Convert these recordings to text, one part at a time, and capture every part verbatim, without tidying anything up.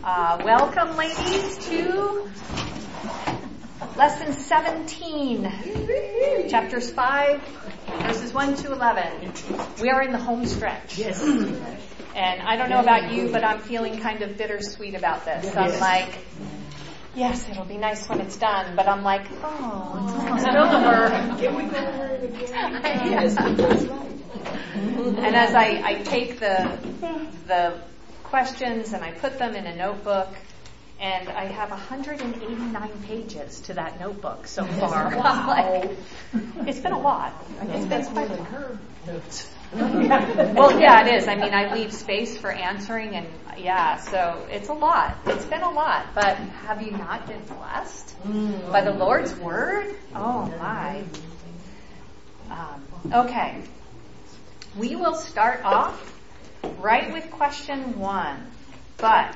Uh, welcome, ladies, to lesson seventeen, chapters five, verses one to eleven. We are in the home stretch. Yes. And I don't know about you, but I'm feeling kind of bittersweet about this. Yes. I'm like, yes, it'll be nice when it's done, but I'm like, oh, it's still over. Can we go over it again? Yes. And as I, I take the the questions and I put them in a notebook, and I have one hundred eighty-nine pages to that notebook so far. Wow. I'm like, it's been a lot. It's been quite a her notes. Well, yeah, it is. I mean, I leave space for answering, and yeah, so it's a lot. It's been a lot, but have you not been blessed mm. by the Lord's word? Oh my. Um, okay. We will start off right with question one, but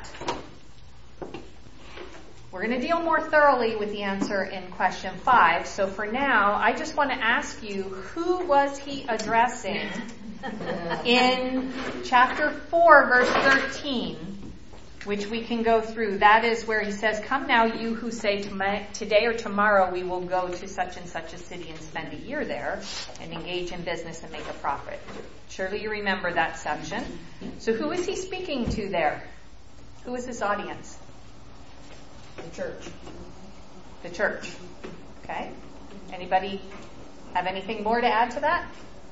we're going to deal more thoroughly with the answer in question five. So for now, I just want to ask you, who was he addressing in chapter four, verse thirteen, which we can go through? That is where he says, "Come now, you who say today or tomorrow we will go to such and such a city and spend a year there and engage in business and make a profit." Surely you remember that section. So who is he speaking to there? Who is this audience? The church. The church. Okay. Anybody have anything more to add to that?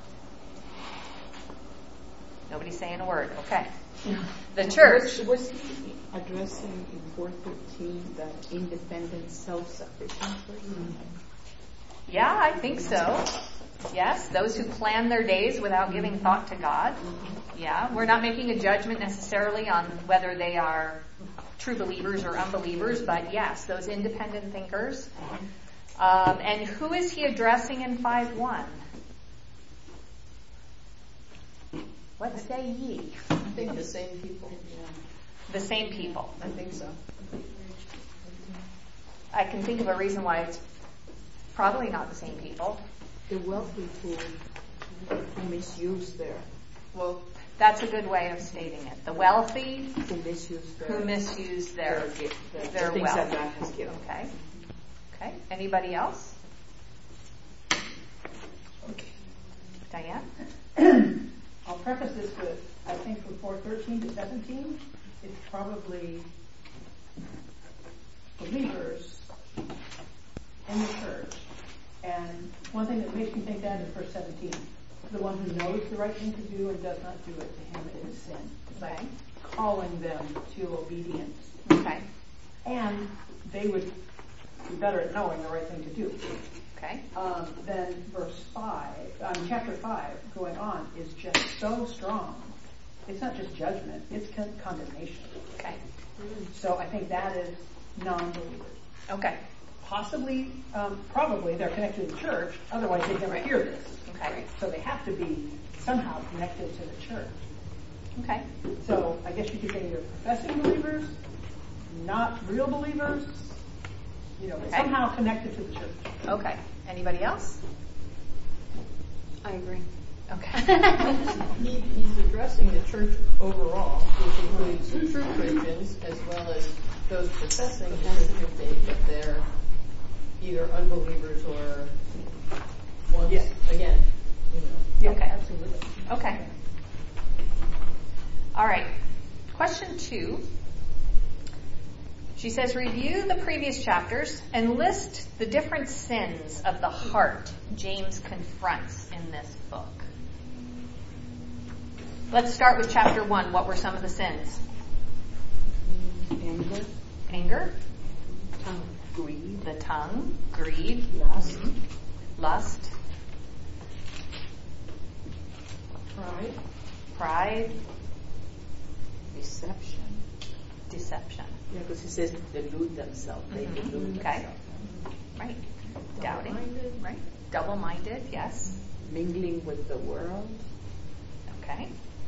Nobody's saying a word. Okay. The church. Was, was he addressing in four thirteen that independent self-sufficient person? Yeah, I think so. Yes, those who plan their days without giving thought to God. Yeah, we're not making a judgment necessarily on whether they are true believers or unbelievers, but yes, those independent thinkers. Um, and who is he addressing in five one? What say ye? I think the same people. Yeah. The same people. I think so. I can think of a reason why it's probably not the same people. The wealthy who, who misuse their Well, that's a good way of stating it. The wealthy who misuse their who misuse their their, their, their things wealth. that God has given. Okay. Okay. Anybody else? Okay. Diane? I'll preface this with, I think from four thirteen to seventeen, it's probably believers in the church. And one thing that makes me think that is verse seventeen. The one who knows the right thing to do and does not do it, to him it is sin. It's like calling them to obedience. Okay. And they would be better at knowing the right thing to do. Okay. Um, then verse five, um, chapter five, going on, is just so strong. It's not just judgment; it's con- condemnation. Okay. So I think that is non-believers. Okay. Possibly, um, probably, they're connected to the church. Otherwise, they'd never hear this. Okay. So they have to be somehow connected to the church. Okay. So I guess you could say they're professing believers, not real believers. You know, Okay. somehow connected to the church. Okay. Anybody else? I agree. Okay. He, he's addressing the church overall, which includes true Christians as well as those professing the Christian faith, but they're either unbelievers or ones, Yes. again, you know. Yeah, Okay. absolutely. Okay. All right. Question two. She says, review the previous chapters and list the different sins of the heart James confronts in this book. Let's start with chapter one. What were some of the sins? Anger, Anger, tongue, greed, the tongue, greed, lust, lust, pride, pride, deception. deception. Yeah, because he says delude themselves. They Mhm. delude Okay. themselves. Right. Doubting. Double-minded. Right. Double-minded, yes. Mingling with the world, Okay.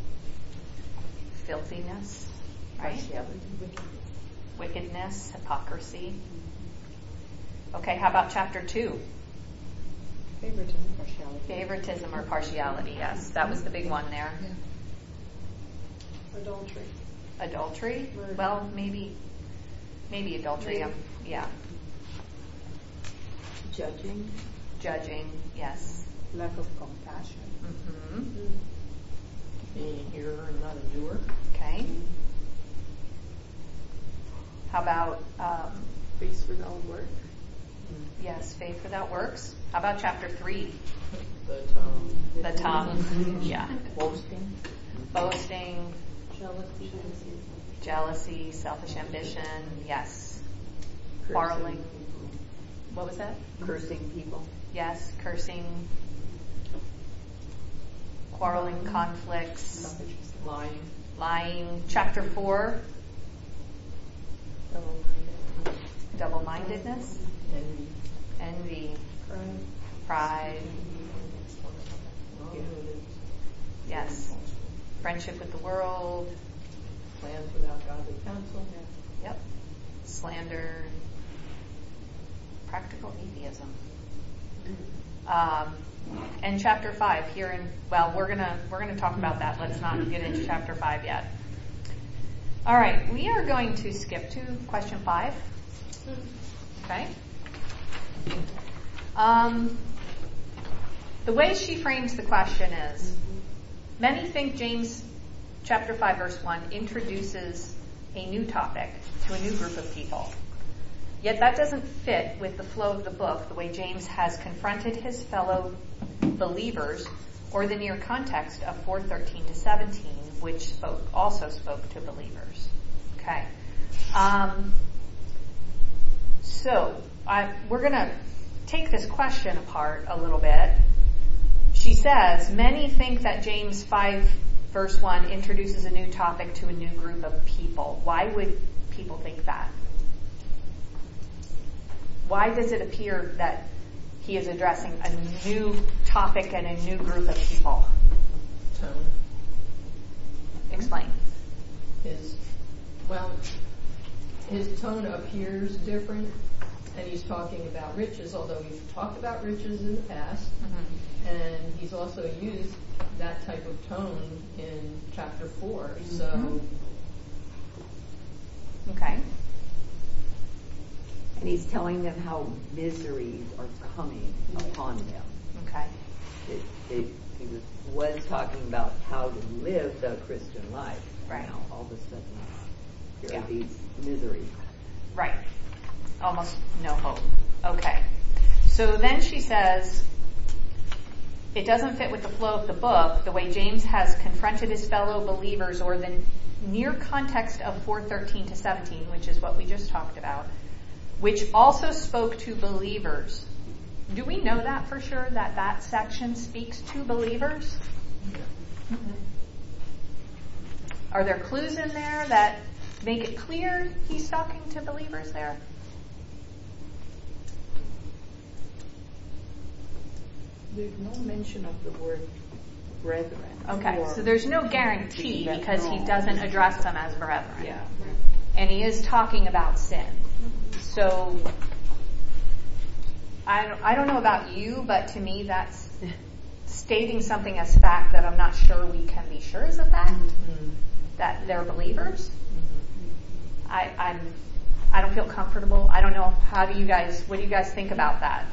Filthiness, right? partiality. Wickedness, hypocrisy. Okay, how about chapter two? Favoritism, partiality. Favoritism or partiality, yes. That was the big one there. Adultery. Adultery? Well, maybe, maybe adultery. Um, yeah. Judging. Judging, yes. Lack of compassion. Mm-hmm. Being a hearer and not a doer. Okay. How about, um, Faith without work. yes, faith without works. How about chapter three? The tongue. The tongue. Yeah. Boasting. Boasting, Jealousy. jealousy, selfish ambition. Yes. Cursing Quarreling. people. What was that? Cursing people. Yes, cursing, quarreling, conflicts, Lying. lying. Chapter four, double-mindedness, Envy. envy, Pride. pride. Wrong motives. Yes. Friendship with the world. Plans without godly counsel. Yep. Slander. Practical atheism. Um, and chapter five here in well, we're gonna we're gonna talk about that. Let's not get into chapter five yet. All right, we are going to skip to question five. Okay. Um, the way she frames the question is, many think James chapter five verse one introduces a new topic to a new group of people. Yet that doesn't fit with the flow of the book, the way James has confronted his fellow believers, or the near context of four thirteen to seventeen, which spoke also spoke to believers. Okay. Um, so I, we're going to take this question apart a little bit. She says, many think that James five verse one introduces a new topic to a new group of people. Why would people think that? Why does it appear that he is addressing a new topic and a new group of people? Tone. Explain. His, well, his tone appears different, and he's talking about riches, although he's talked about riches in the past, Mm-hmm. and he's also used that type of tone in chapter four, so... Mm-hmm. Okay. And he's telling them how miseries are coming upon them. Okay. It, it, he was, was talking about how to live the Christian life. Right. Now, all of a sudden, here Yeah. are these miseries. Right. Almost no hope. Okay. So then she says, it doesn't fit with the flow of the book, the way James has confronted his fellow believers, or the near context of four thirteen to seventeen, which is what we just talked about, which also spoke to believers. Do we know that for sure, that that section speaks to believers? Mm-hmm. Are there clues in there that make it clear he's talking to believers there? There's no mention of the word brethren. Okay, or- so there's no guarantee That- because he no. doesn't address them as brethren. Yeah. And he is talking about sin. So, I don't, I don't know about you, but to me that's stating something as fact that I'm not sure we can be sure is a fact, Mm-hmm. that they're believers. Mm-hmm. I, I'm, I don't feel comfortable. I don't know, how do you guys, what do you guys think about that?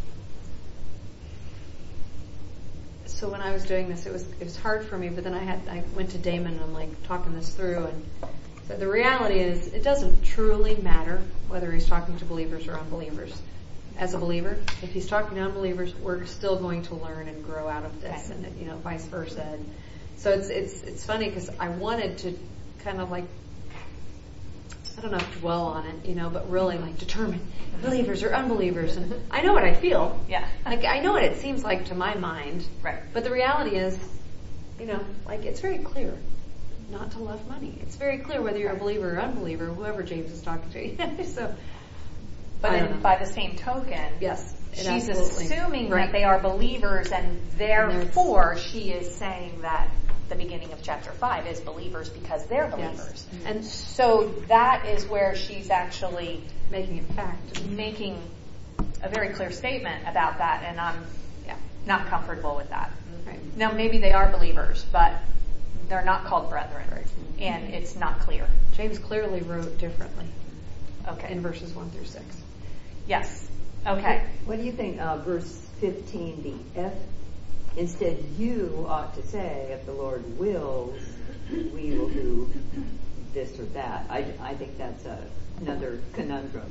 So when I was doing this, it was it was hard for me. But then I had I went to Damon and I'm like talking this through, and so the reality is it doesn't truly matter whether he's talking to believers or unbelievers. As a believer, if he's talking to unbelievers, we're still going to learn and grow out of this, Okay. and you know, vice versa. And so it's it's it's funny because I wanted to kind of like, I don't know if dwell on it, you know, but really like determine believers or unbelievers. And I know what I feel. Yeah. Like I know what it seems like to my mind. Right. But the reality is, you know, like it's very clear not to love money. It's very clear whether you're a believer or unbeliever, whoever James is talking to. so, But I don't then know. by the same token, Yes, it she's absolutely- assuming right. that they are believers, and there's- therefore she is saying that the beginning of chapter five is believers because they're Yes. believers. And So that is where she's actually making it fact. making a very clear statement about that, and I'm Yeah. not comfortable with that. Right. Now, maybe they are believers, but they're not called brethren, and it's not clear. James clearly wrote differently Okay. in verses one through six. Yes. Okay. What do you think, uh, verse fifteen, the F? Instead, you ought to say, if the Lord wills, we will do this or that. I, I think that's a, another conundrum.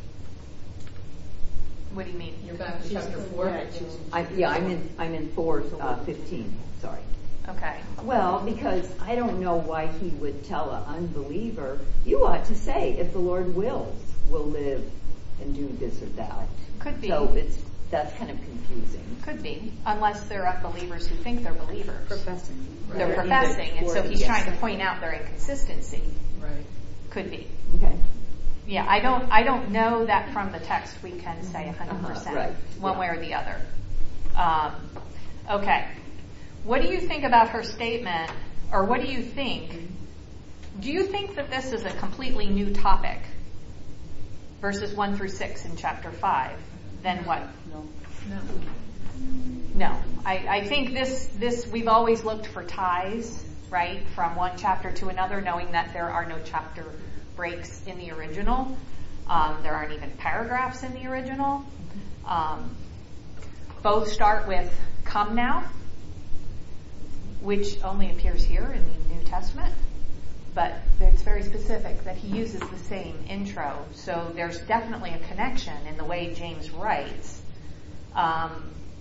What do you mean? You're back to chapter four. I, yeah, I'm in, I'm in four, uh, fifteen, sorry. Okay. Well, because I don't know why he would tell an unbeliever, you ought to say, if the Lord wills, we'll live and do this or that. Could be. So it's, that's kind of confusing. Could be, unless they're unbelievers who think they're believers. Professing. They're Right. professing, and so he's Yes. trying to point out their inconsistency. Right. Could be. Okay. Yeah, I don't, I don't know that from the text we can say one hundred percent, Uh-huh, right, one yeah. way or the other. Um, okay. What do you think about her statement, or what do you think? Do you think that this is a completely new topic? Verses one through six in chapter five. Then what? No. No. No. I, I think this, this, we've always looked for ties, right, from one chapter to another, knowing that there are no chapter breaks in the original. Um, there aren't even paragraphs in the original. Um, both start with come now, which only appears here in the New Testament. But it's very specific that he uses the same intro. So there's definitely a connection in the way James writes. Um,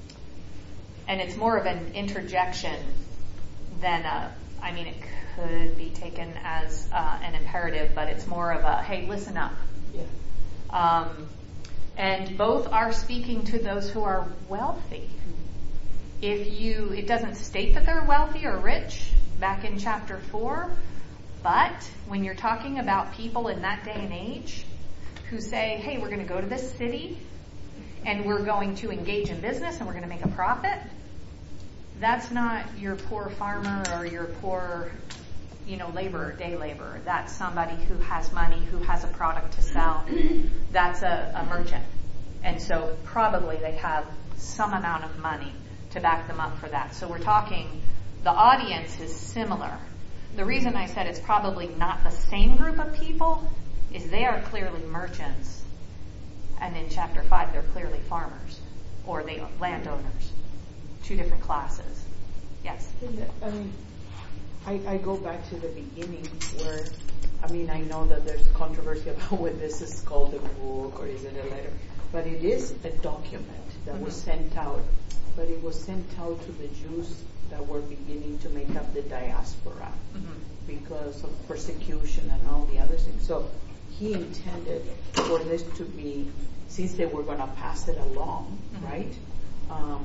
and it's more of an interjection than a, I mean, it could be taken as uh, an imperative, but it's more of a, hey, listen up. Yeah. Um, and both are speaking to those who are wealthy. If you, it doesn't state that they're wealthy or rich back in chapter four, but when you're talking about people in that day and age who say, hey, we're going to go to this city and we're going to engage in business and we're going to make a profit, that's not your poor farmer or your poor, you know, laborer, day laborer. That's somebody who has money, who has a product to sell. That's a, a merchant. And so probably they have some amount of money to back them up for that. So we're talking, the audience is similar. The reason I said it's probably not the same group of people is they are clearly merchants. And in chapter five, they're clearly farmers or they are landowners. Two different classes. Yes? I mean, I, I go back to the beginning where, I mean, I know that there's controversy about whether this is called a book or is it a letter, but it is a document that mm-hmm. was sent out, but it was sent out to the Jews that were beginning to make up the diaspora mm-hmm. because of persecution and all the other things. So he intended for this to be, since they were going to pass it along, mm-hmm. right, um,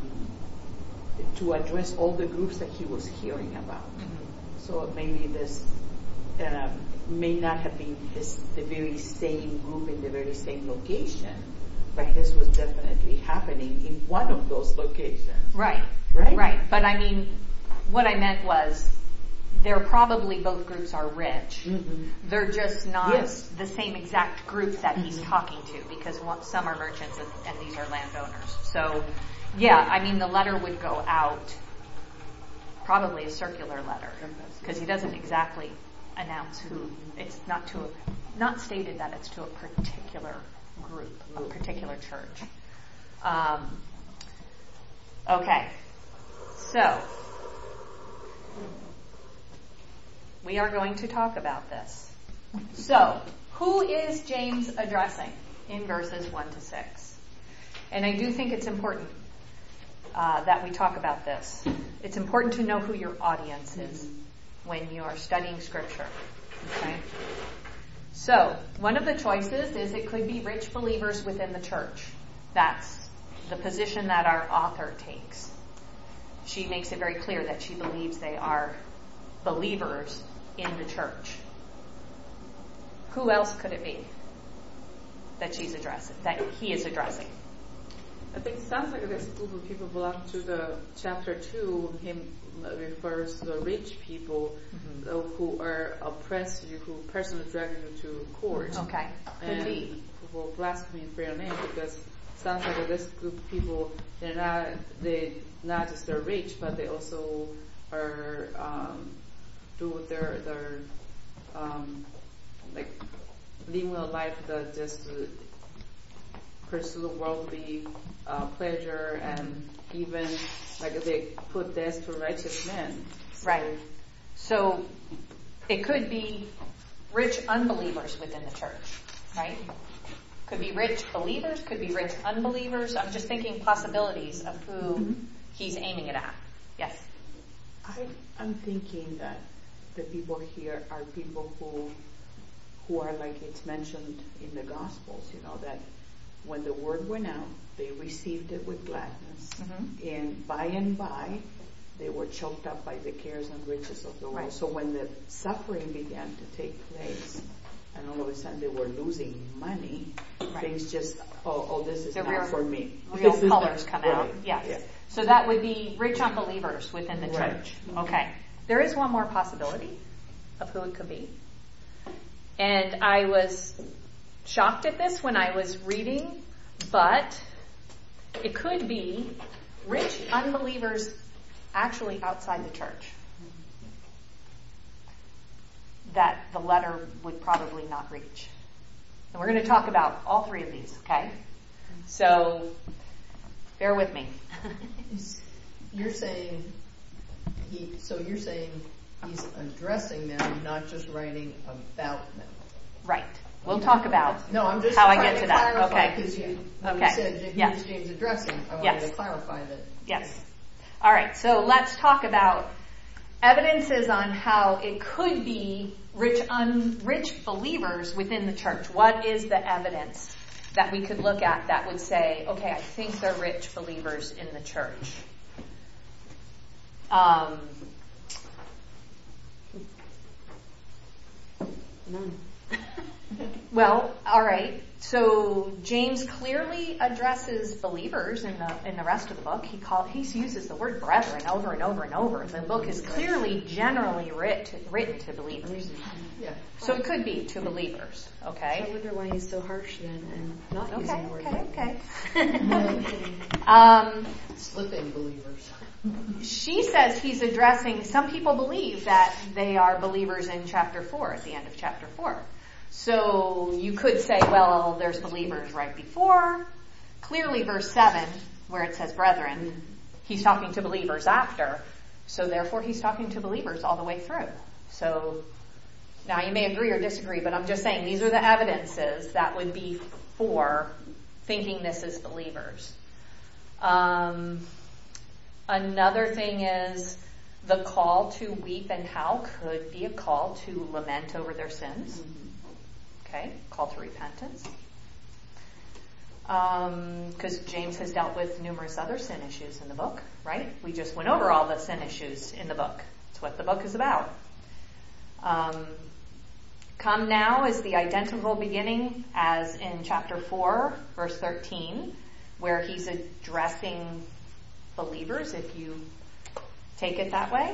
to address all the groups that he was hearing about. Mm-hmm. So maybe this uh, may not have been this, the very same group in the very same location, but this was definitely happening in one of those locations. Right. Right? Right. But I mean, what I meant was, they're probably both groups are rich. Mm-hmm. They're just not yes. the same exact group that he's mm-hmm. talking to, because one, some are merchants and, and these are landowners. So, yeah, I mean, the letter would go out, probably a circular letter, because he doesn't exactly announce who. It's not to a, not stated that it's to a particular group, a particular church. Um, okay, so we are going to talk about this. So, who is James addressing in verses one to six? And I do think it's important uh, that we talk about this. It's important to know who your audience is when you are studying Scripture. Okay? So, one of the choices is it could be rich believers within the church. That's the position that our author takes. She makes it very clear that she believes they are believers in the church. Who else could it be that she's addressing, that he is addressing? I think it sounds like this group of people belong to the chapter two. Him refers to the rich people mm-hmm. who are oppressed you, who personally drag you to court. Okay, could and be. Who will blaspheme for your name, because it sounds like this group of people, they're not they not just they're rich, but they also are um, do their their um, like living a life that just uh, pursue worldly uh, pleasure, and even like they put death to righteous men. So, Right. So it could be rich unbelievers within the church, right? Could be rich believers, could be rich unbelievers. I'm just thinking possibilities of who mm-hmm. he's aiming it at. Yes? I, I'm thinking that the people here are people who who are like it's mentioned in the Gospels, you know, that when the word went out, they received it with gladness. Mm-hmm. And by and by, they were choked up by the cares and riches of the world. Right. So when the suffering began to take place, and all of a sudden they were losing money, right. things just, oh, oh this is the not real, for me. Real colors come out. Right. Yes. Yeah. So that would be rich unbelievers within the right. church. Okay. There is one more possibility of who it could be. And I was shocked at this when I was reading, but it could be rich unbelievers actually outside the church that the letter would probably not reach. And we're going to talk about all three of these, okay? So bear with me. You're saying he, so you're saying he's addressing them, not just writing about them. Right. We'll talk about no, I'm just how trying I get to, to that. clarify, Okay. Because you, okay. you said who's yes. James addressing. I wanted yes. to clarify that. Yes. All right. So let's talk about evidences on how it could be rich, un, rich believers within the church. What is the evidence that we could look at that would say, okay, I think they're rich believers in the church? Um, None. Well, all right. So James clearly addresses believers in the in the rest of the book. He call he uses the word brethren over and over and over. The book is clearly generally writ, written to believers. Yeah. So it could be to believers. Okay. I wonder why he's so harsh then and not okay, using the word. Okay. Okay. um, Slipping believers. She says he's addressing. Some people believe that they are believers in chapter four, at the end of chapter four. So you could say, well, there's believers right before. Clearly, verse seven, where it says brethren, he's talking to believers after. So therefore, he's talking to believers all the way through. So now you may agree or disagree, but I'm just saying these are the evidences that would be for thinking this is believers. Um, another thing is the call to weep and howl could be a call to lament over their sins. Mm-hmm. Okay, call to repentance. Because um, James has dealt with numerous other sin issues in the book, right? We just went over all the sin issues in the book. It's what the book is about. Um, come now is the identical beginning as in chapter four, verse thirteen, where he's addressing believers, if you take it that way.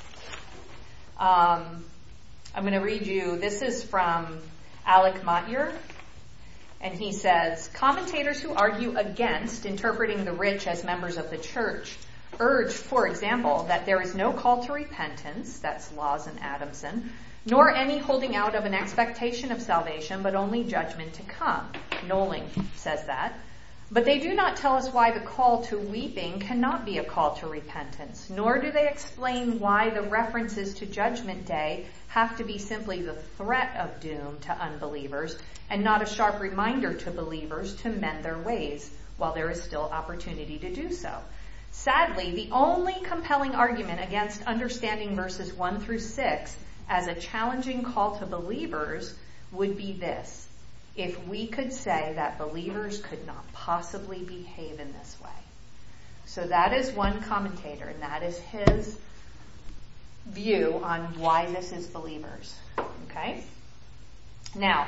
Um, I'm going to read you, this is from Alec Motyer, and he says, commentators who argue against interpreting the rich as members of the church urge, for example, that there is no call to repentance, that's Laws and Adamson, nor any holding out of an expectation of salvation, but only judgment to come. Knowling says that. But they do not tell us why the call to weeping cannot be a call to repentance, nor do they explain why the references to Judgment Day have to be simply the threat of doom to unbelievers and not a sharp reminder to believers to mend their ways while there is still opportunity to do so. Sadly, the only compelling argument against understanding verses one through six as a challenging call to believers would be this. If we could say that believers could not possibly behave in this way. So that is one commentator, and that is his view on why this is believers. Okay? Now,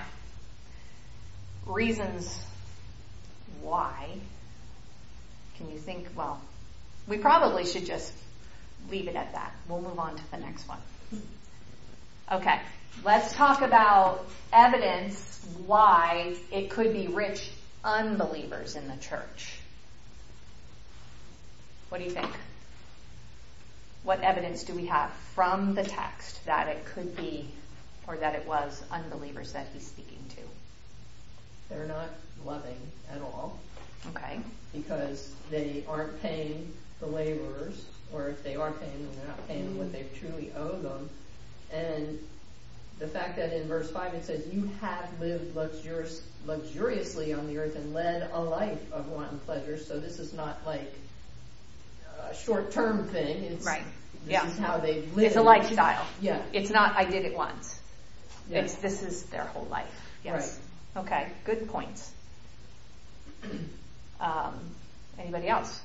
reasons why. Can you think, well, we probably should just leave it at that. We'll move on to the next one. Okay, let's talk about evidence why it could be rich unbelievers in the church. What do you think? what evidence do we have from the text that it could be, or that it was unbelievers that he's speaking to? They're not loving at all. Okay. Because they aren't paying the laborers, or if they are paying them, they're not paying them what they truly owe them. And the fact that in verse five it says, you have lived luxurious, luxuriously on the earth and led a life of wanton pleasures. So this is not like a short-term thing. It's, right. This yeah. is how they live. It's a lifestyle. Yeah. It's not, I did it once. Yeah. It's, this is their whole life. Yes. Right. Okay. Good points. um, anybody else?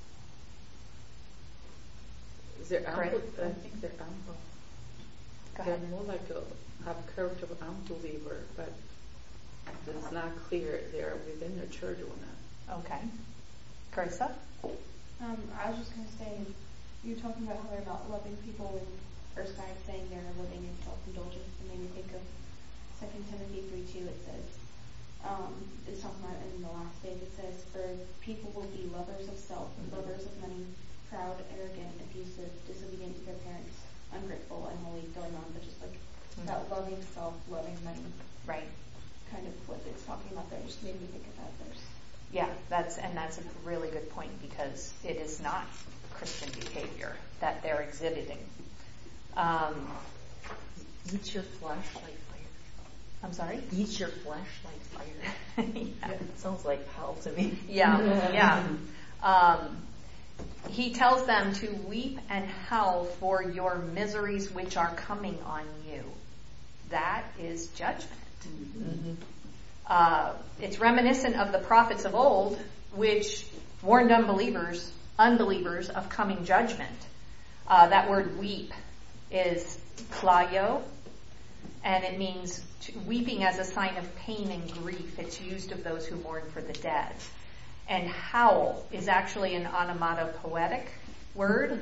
Is there ample? Right. I think they're ample. Go They're ahead. more like a have character of an unbeliever, but it's not clear they're within the church or not. Okay. Carissa? Um, I was just going to say, you were talking about how they're not loving people, and verse five saying they're living in self-indulgence. It made me think of Second Timothy three two. It says, um, it's talking about in the last days, it says, for people will be lovers of self, lovers of money, proud, arrogant, abusive, disobedient to their parents, ungrateful, unholy, going on, but just like mm-hmm. that loving self, loving money. Right. Kind of what it's talking about there just made me think of that verse. Yeah, that's and that's a really good point, because it is not Christian behavior that they're exhibiting. Um, Eat your flesh like fire. I'm sorry? Eat your flesh like fire. yeah. Yeah, it sounds like hell to me. Yeah, yeah. Um, he tells them to weep and howl for your miseries which are coming on you. That is judgment. Mm-hmm. Uh, it's reminiscent of the prophets of old, which warned unbelievers, unbelievers of coming judgment. Uh, that word weep is klaio, and it means to, weeping as a sign of pain and grief. It's used of those who mourn for the dead. And howl is actually an onomatopoetic word,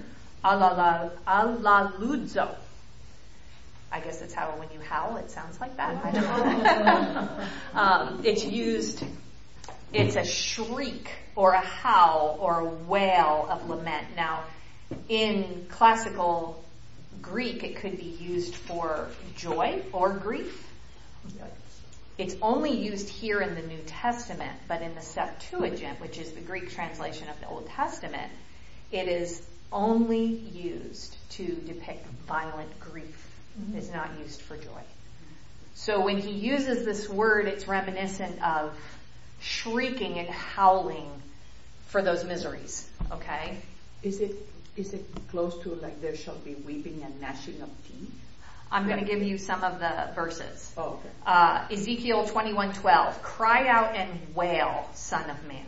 alaludzo. I guess it's how when you howl, it sounds like that. I don't know. um, it's used, it's a shriek or a howl or a wail of lament. Now, in classical Greek, it could be used for joy or grief. It's only used here in the New Testament, but in the Septuagint, which is the Greek translation of the Old Testament, it is only used to depict violent grief. Mm-hmm. It's not used for joy. So when he uses this word, it's reminiscent of shrieking and howling for those miseries. Okay? Is it is it close to like there shall be weeping and gnashing of teeth? I'm going to give you some of the verses. Oh, okay. Uh, Ezekiel twenty-one twelve, cry out and wail, son of man.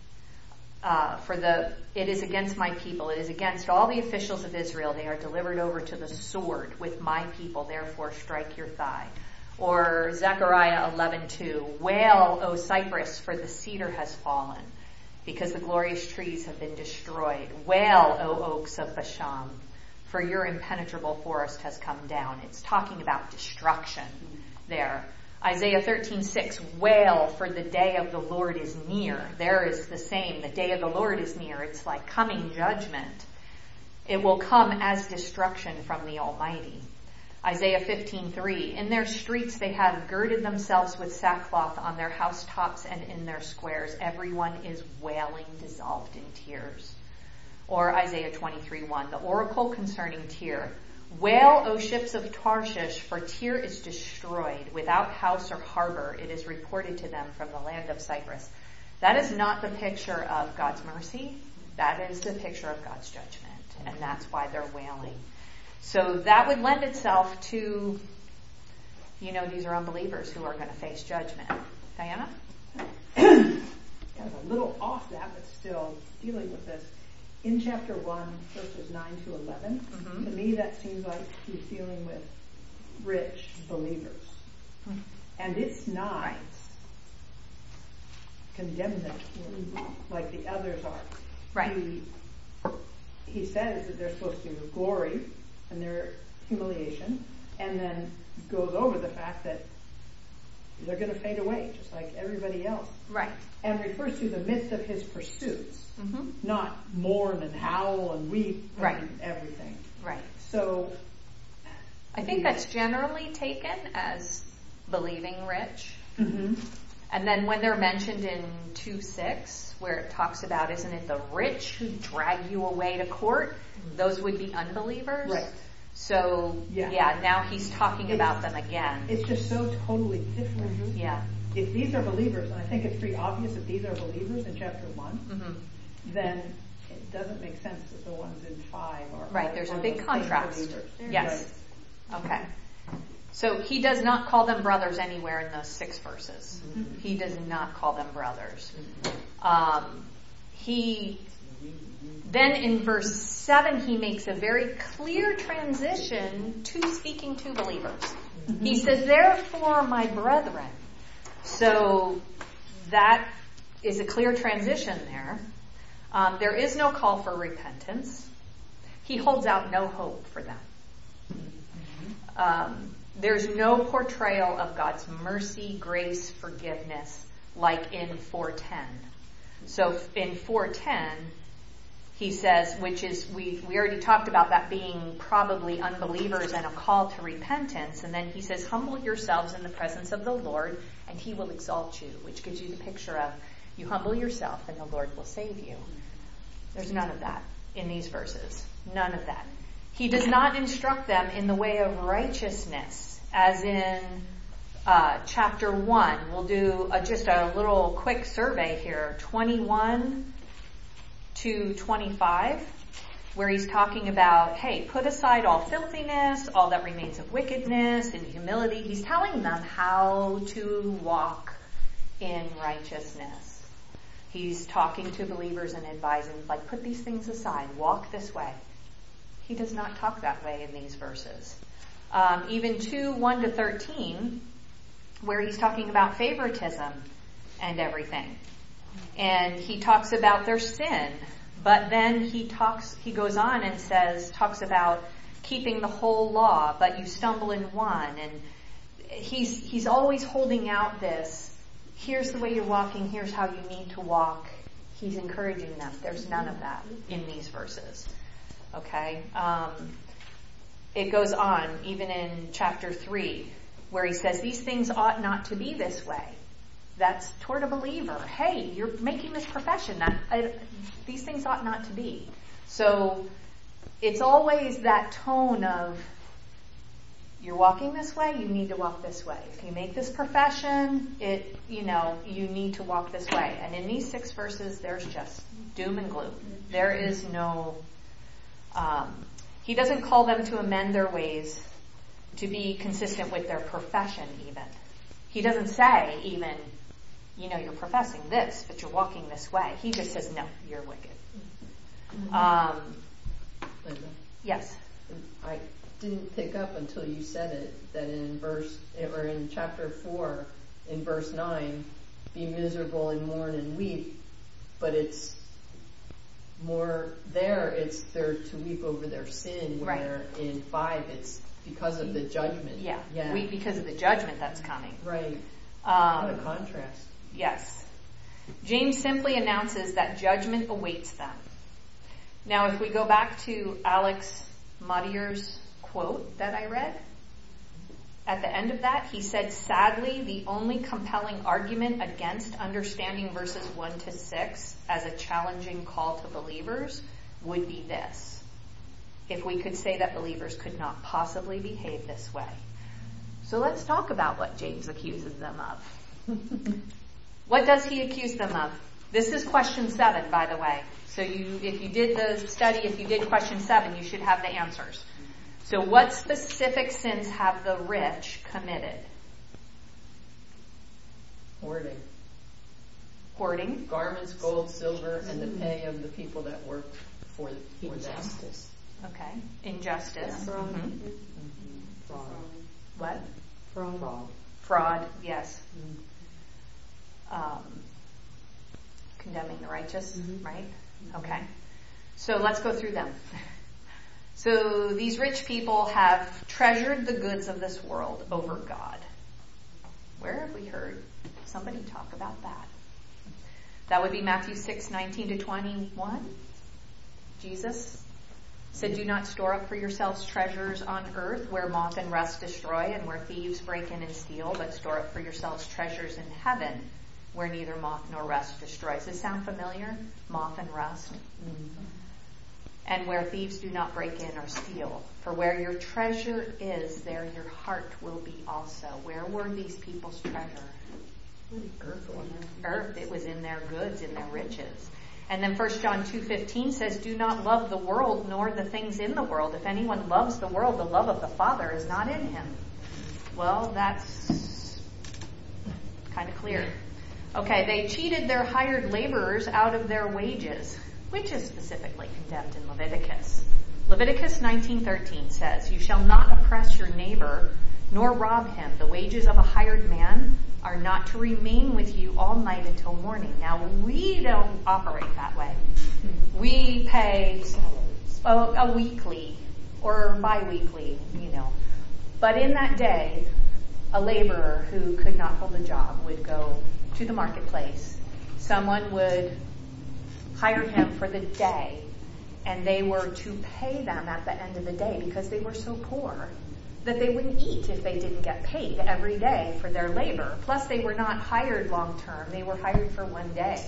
Uh, for the, it is against my people, it is against all the officials of Israel. They are delivered over to the sword with my people, therefore strike your thigh. Or Zechariah eleven two, wail, O Cyprus, for the cedar has fallen, because the glorious trees have been destroyed. Wail, O oaks of Bashan, for your impenetrable forest has come down. It's talking about destruction there. Isaiah thirteen six, wail, for the day of the Lord is near. There is the same. The day of the Lord is near. It's like coming judgment. It will come as destruction from the Almighty. Isaiah fifteen three, in their streets they have girded themselves with sackcloth on their housetops and in their squares. Everyone is wailing, dissolved in tears. Or Isaiah twenty-three one, the oracle concerning Tyre. Wail, O ships of Tarshish, for Tyre is destroyed. Without house or harbor, it is reported to them from the land of Cyprus. That is not the picture of God's mercy. That is the picture of God's judgment. And that's why they're wailing. So that would lend itself to, you know, these are unbelievers who are going to face judgment. Diana? Kind of a little off that, but still dealing with this. In chapter one, verses nine to eleven, mm-hmm. to me that seems like he's dealing with rich believers. Mm-hmm. And it's not right. condemnatory mm-hmm. like the others are. Right. He, he says that they're supposed to glory in their humiliation, and then goes over the fact that They're going to fade away, just like everybody else. Right. And refers to the midst of his pursuits, Mm-hmm. not mourn and howl and weep Right. and everything. Right. So, I think that's generally taken as believing rich. mm-hmm. And then when they're mentioned in two six, where it talks about, isn't it the rich who drag you away to court? Those would be unbelievers. Right. So, yeah, Yeah. now he's talking It's- about them again. It's just so totally different. Yeah. If these are believers, and I think it's pretty obvious that these are believers in chapter one, Mm-hmm. then it doesn't make sense that the ones in five are Right, there's a are big the same contrast. believers. Yes. Right. Okay. So he does not call them brothers anywhere in those six verses. Mm-hmm. He does not call them brothers. Um, he then in verse seven he makes a very clear transition to speaking to believers. Mm-hmm. He says, "Therefore, my brethren." So that is a clear transition there. Um, there is no call for repentance. He holds out no hope for them. Um, there's no portrayal of God's mercy, grace, forgiveness like in four ten. So in four ten, he says, which is, we, we already talked about that being probably unbelievers and a call to repentance. And then he says, humble yourselves in the presence of the Lord and he will exalt you, which gives you the picture of you humble yourself and the Lord will save you. There's none of that in these verses. None of that. He does not instruct them in the way of righteousness, as in uh, chapter one. We'll do a, just a little quick survey here, twenty-one to twenty-five, where he's talking about, hey, put aside all filthiness, all that remains of wickedness and humility. He's telling them how to walk in righteousness. He's talking to believers and advising, like, put these things aside, walk this way. He does not talk that way in these verses. Um, even two, one to thirteen, where he's talking about favoritism and everything. And he talks about their sin, but then he talks, he goes on and says, talks about keeping the whole law, but you stumble in one. And he's, he's always holding out this, here's the way you're walking, here's how you need to walk. He's encouraging them. There's none of that in these verses. Okay? Um, it goes on, even in chapter three, where he says, these things ought not to be this way. That's toward a believer. Hey, you're making this profession. That I, these things ought not to be. So it's always that tone of, you're walking this way, you need to walk this way. If you make this profession, it, you know, you need to walk this way. And in these six verses, there's just doom and gloom. There is no, um, he doesn't call them to amend their ways, to be consistent with their profession even. He doesn't say even, you know, you're professing this, but you're walking this way. He just says, no, you're wicked. Mm-hmm. Um, Linda, yes. I didn't pick up until you said it that in verse or in chapter four, in verse nine, be miserable and mourn and weep, but it's more there. It's there to weep over their sin. Where right. in five, it's because of the judgment. Yeah, yeah. weep because of the judgment that's coming. Right. Um, what a contrast. Yes. James simply announces that judgment awaits them. Now, if we go back to Alex Modier's quote that I read, at the end of that, he said, sadly, the only compelling argument against understanding verses one to six as a challenging call to believers would be this. If we could say that believers could not possibly behave this way. So let's talk about what James accuses them of. What does he accuse them of? This is question seven, by the way. So you, if you did the study, if you did question seven, you should have the answers. So what specific sins have the rich committed? Hoarding. Hoarding. Garments, gold, silver, and the pay of the people that work for, for them. Injustice. Okay. Injustice. Yeah. Mm-hmm. Mm-hmm. Fraud. What? Fraud. Fraud. Fraud, yes. Mm-hmm. Um, condemning the righteous, mm-hmm. right? Okay. So let's go through them. So these rich people have treasured the goods of this world over God. Where have we heard somebody talk about that? That would be Matthew six, nineteen to twenty-one. Jesus said, do not store up for yourselves treasures on earth where moth and rust destroy and where thieves break in and steal, but store up for yourselves treasures in heaven where neither moth nor rust destroys. Does this sound familiar? Moth and rust. Mm-hmm. And where thieves do not break in or steal. For where your treasure is, there your heart will be also. Where were these people's treasure? Earth. Earth. It was in their goods, in their riches. And then First John two fifteen says, do not love the world nor the things in the world. If anyone loves the world, the love of the Father is not in him. Well, that's kind of clear. Okay, they cheated their hired laborers out of their wages, which is specifically condemned in Leviticus. Leviticus nineteen thirteen says, you shall not oppress your neighbor nor rob him. The wages of a hired man are not to remain with you all night until morning. Now, we don't operate that way. We pay a, a weekly or bi-weekly, you know. But in that day, a laborer who could not hold a job would go to the marketplace. Someone would hire him for the day, and they were to pay them at the end of the day because they were so poor that they wouldn't eat if they didn't get paid every day for their labor. Plus, they were not hired long term. They were hired for one day.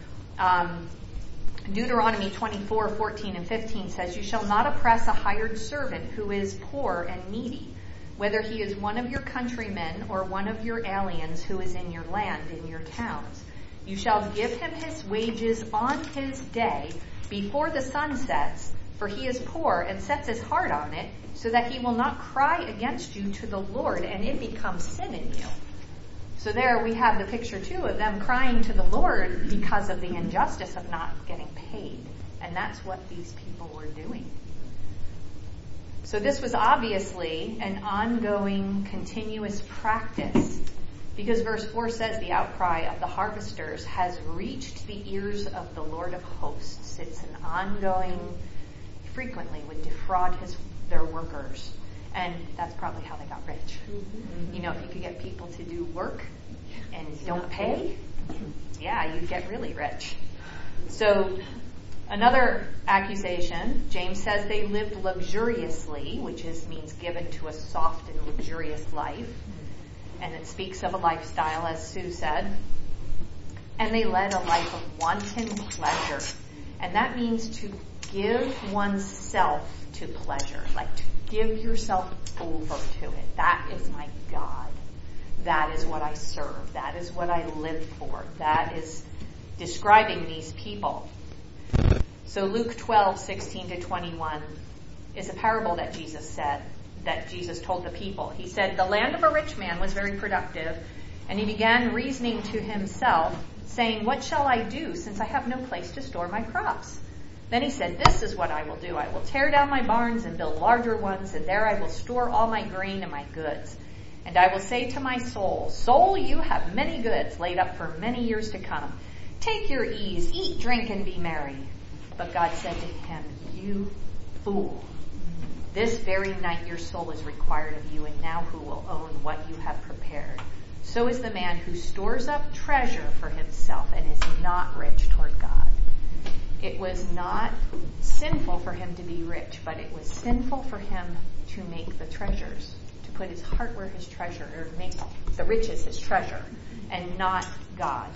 Um, Deuteronomy twenty-four, fourteen, and fifteen says, you shall not oppress a hired servant who is poor and needy, whether he is one of your countrymen or one of your aliens who is in your land, in your towns. You shall give him his wages on his day before the sun sets, for he is poor and sets his heart on it, so that he will not cry against you to the Lord, and it becomes sin in you. So there we have the picture, too, of them crying to the Lord because of the injustice of not getting paid. And that's what these people were doing. So this was obviously an ongoing, continuous practice, because verse four says the outcry of the harvesters has reached the ears of the Lord of hosts. It's an ongoing, frequently would defraud his their workers. And that's probably how they got rich. Mm-hmm. You know, if you could get people to do work and don't pay, yeah, you'd get really rich. So another accusation, James says they lived luxuriously, which is means given to a soft and luxurious life. And it speaks of a lifestyle, as Sue said. And they led a life of wanton pleasure. And that means to give oneself to pleasure, like to give yourself over to it. That is my God. That is what I serve. That is what I live for. That is describing these people. So Luke twelve, sixteen to twenty-one is a parable that Jesus said, that Jesus told the people. He said, the land of a rich man was very productive, and he began reasoning to himself, saying, what shall I do, since I have no place to store my crops? Then he said, this is what I will do. I will tear down my barns and build larger ones, and there I will store all my grain and my goods. And I will say to my soul, soul, you have many goods laid up for many years to come. Take your ease, eat, drink, and be merry. But God said to him, you fool, this very night your soul is required of you, and now who will own what you have prepared? So is the man who stores up treasure for himself and is not rich toward God. It was not sinful for him to be rich, but it was sinful for him to make the treasures, to put his heart where his treasure, or make the riches his treasure, and not God.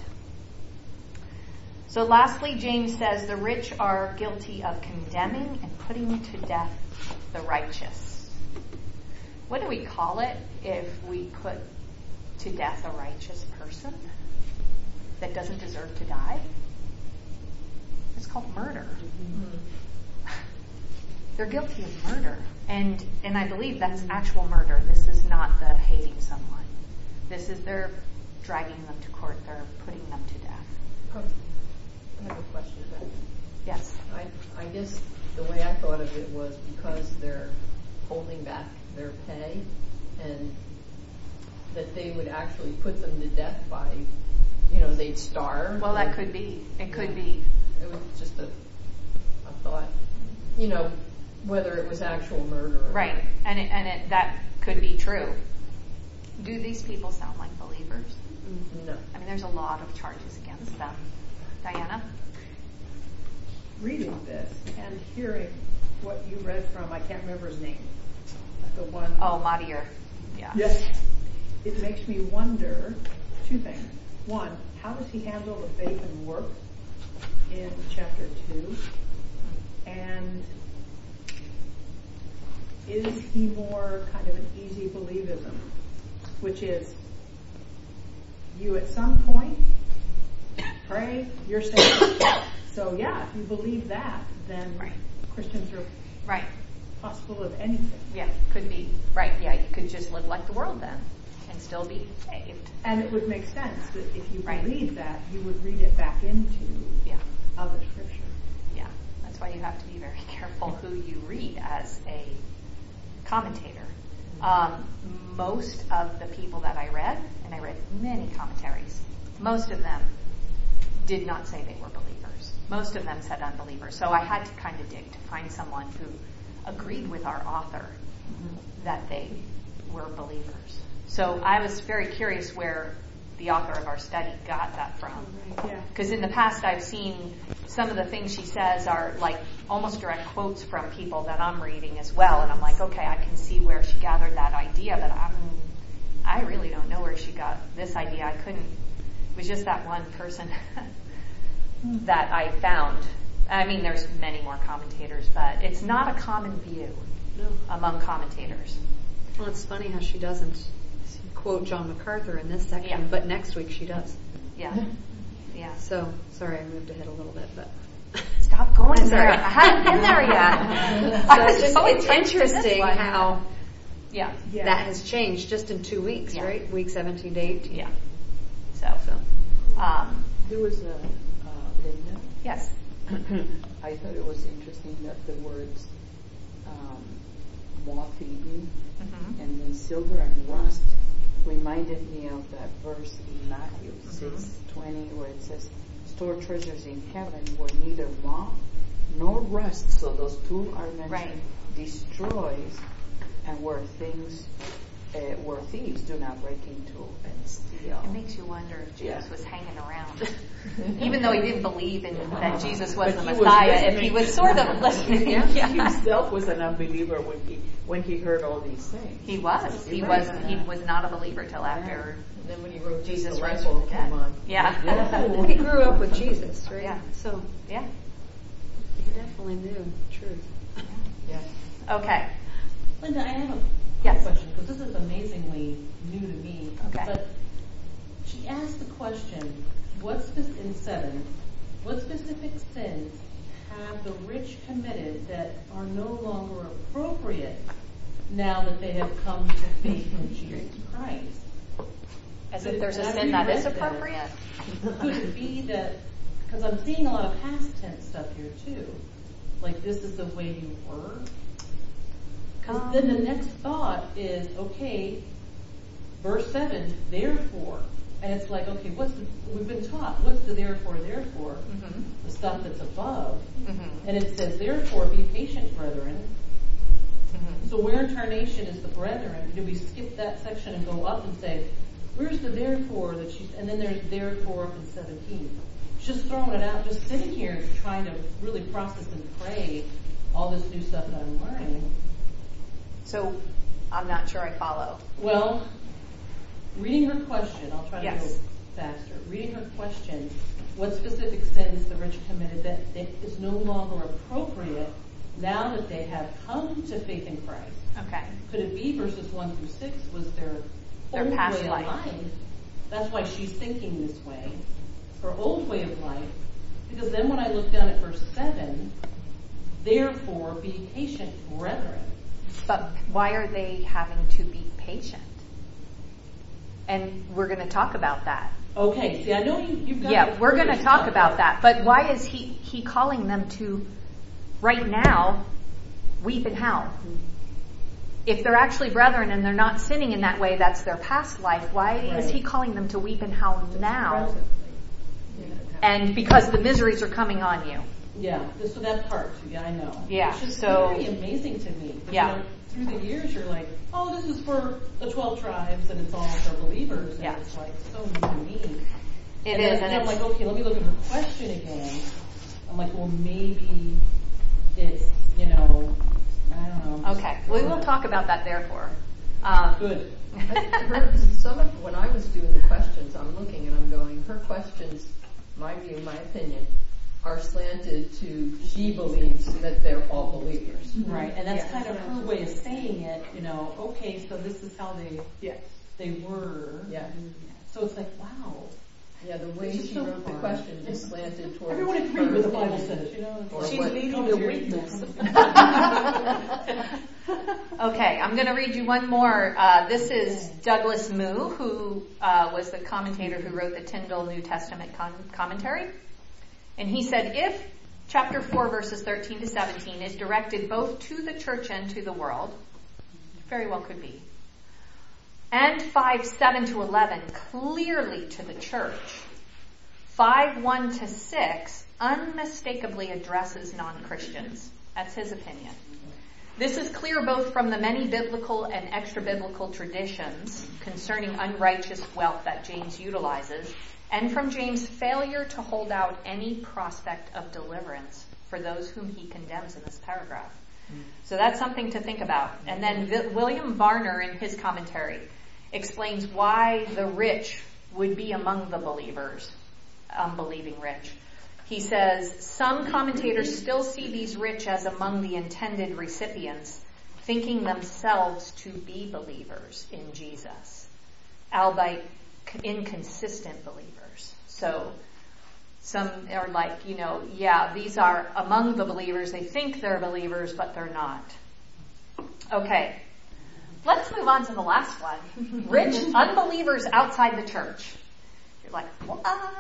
So lastly, James says the rich are guilty of condemning and putting to death the righteous. What do we call it if we put to death a righteous person that doesn't deserve to die? It's called murder. Mm-hmm. They're guilty of murder. And and I believe that's actual murder. This is not the hating someone. This is they're dragging them to court. They're putting them to death. Oh, I have a question then. Yes. I, I guess the way I thought of it was because they're holding back their pay, and that they would actually put them to death by, you know, they'd starve. Well, that could be. It could yeah. be. It was just a, a thought, you know, whether it was actual murder or right, and it, and it, that could be true. Do these people sound like believers? No. I mean, there's a lot of charges against them. Diana? Reading this and hearing what you read from, I can't remember his name, the one. Oh, Madier. Yeah. Yes. It makes me wonder two things. One, how does he handle the faith and work in chapter two? And is he more kind of an easy believism, which is you at some point pray, you're saved. So yeah, if you believe that, then Right. Christians are Right. possible of anything. Yeah, could be. Right, yeah, you could just live like the world then and still be saved. And it would make sense that if you Right. believe that, you would read it back into Yeah, other scripture. yeah. That's why you have to be very careful who you read as a commentator. Um, most of the people that I read, and I read many commentaries, most of them did not say they were believers. Most of them said unbelievers. So I had to kind of dig to find someone who agreed with our author that they were believers. So I was very curious where the author of our study got that from. Yeah. Because in the past I've seen some of the things she says are like almost direct quotes from people that I'm reading as well. And I'm like, okay, I can see where she gathered that idea, but I'm, I really don't know where she got this idea. I couldn't, it was just that one person that I found. I mean, there's many more commentators, but it's not a common view No. among commentators. Well, it's funny how she doesn't quote John MacArthur in this section, Yeah. but next week she does. Yeah. Yeah. So, sorry, I moved ahead a little bit, but Stop going I'm there. sorry. I hadn't been there yet. so I was it's, just, so it's interested in this interesting one. how Yeah. Yeah. that has changed just in two weeks, Yeah. right? Week seventeen to eighteen. Yeah. So, um, There was a, uh, Linda. yes. I thought it was interesting that the words um, moth eating Mm-hmm. and then silver and rust reminded me of that verse in Matthew Mhm. six twenty where it says, store treasures in heaven where neither moth nor rust, so those two are mentioned, Right. destroys, and where things, uh, where thieves do not break into and steal. It makes you wonder if Jesus Yeah. was hanging around. Even though he didn't believe in that Jesus was But the he was Messiah, if listening. he was sort of listening. He Yeah. himself was an unbeliever when he when he heard all these things. He was. He Right. was he was not a believer till after And then when he wrote Jesus the rose light bulb from the came dead. on. Yeah. Well, he grew up with Jesus, right? Yeah. So Yeah. he definitely knew the truth. Yeah. Okay. Linda, I have a Yes. question because this is amazingly new to me. Okay. But she asked the question, what spe- in seven, what specific sins have the rich committed that are no longer appropriate now that they have come to faith in Jesus Christ? As if there's a And I sin that is reread that. appropriate. Could it be that, because I'm seeing a lot of past tense stuff here too, like this is the way you were? Because then the next thought is, okay, verse seven, therefore. And it's like, okay, what's the, we've been taught, what's the therefore, therefore? Mm-hmm. The stuff that's above. Mm-hmm. And it says, therefore, be patient, brethren. Mm-hmm. So where in tarnation is the brethren? Do we skip that section and go up and say, where's the therefore that she's, and then there's therefore up in seventeen. She's just throwing it out, just sitting here trying to really process and pray all this new stuff that I'm learning. So I'm not sure I follow. Well, reading her question, I'll try to Yes. go faster. Reading her question, what specific sins the rich committed that it is no longer appropriate now that they have come to faith in Christ? Okay. Could it be verses one through six was their, Their old past way life. of life? That's why she's thinking this way, her old way of life. Because then when I look down at verse seven, therefore be patient, brethren. But why are they having to be patient? And we're going to talk about that. Okay, see, I know you, you've got. Yeah, the we're going to further talk stuff, about that. But why is he, he calling them to, right now, weep and howl? If they're actually brethren and they're not sinning in that way, that's their past life, why is Right. he calling them to weep and howl now? Presently. And because the miseries are coming on you. Yeah, so that part, yeah, I know. Yeah, It's just so- very amazing to me. But, Yeah. You know, through the years, you're like, oh, this is for the twelve tribes, and it's all for believers. And Yeah. it's like so new to me. It and is, then, and I'm it's, like, okay, let me look at her question again. I'm like, well, maybe it's, you know, I don't know. okay. We will talk about that therefore. Um, Good. Her, some of, when I was doing the questions, I'm looking and I'm going, her questions, my view, my opinion, are slanted to she believes that they're all believers. Right, and that's Yeah. kind of her way of saying it, you know, okay, so this is how they Yes. they were. Yeah. So it's like, wow. Yeah, the way It's she so wrote the fun. question is slanted towards Everyone her agreed with the Bible opinion. says, you know. It's Or like, She's what leading comes the your- witness. Okay, I'm going to read you one more. Uh, this is Douglas Moo, who uh, was the commentator who wrote the Tyndale New Testament con- commentary. And he said, if chapter four, verses thirteen to seventeen is directed both to the church and to the world, very well could be, and five, seven to eleven clearly to the church, five, one to six unmistakably addresses non-Christians. That's his opinion. This is clear both from the many biblical and extra-biblical traditions concerning unrighteous wealth that James utilizes, and from James' failure to hold out any prospect of deliverance for those whom he condemns in this paragraph. Mm. So that's something to think about. And then v- William Varner, in his commentary, explains why the rich would be among the believers, unbelieving rich. He says, some commentators still see these rich as among the intended recipients, thinking themselves to be believers in Jesus, albeit inconsistent believers. So some are like, you know, yeah, these are among the believers. They think they're believers, but they're not. Okay. Let's move on to the last one. Rich unbelievers outside the church. You're like, what?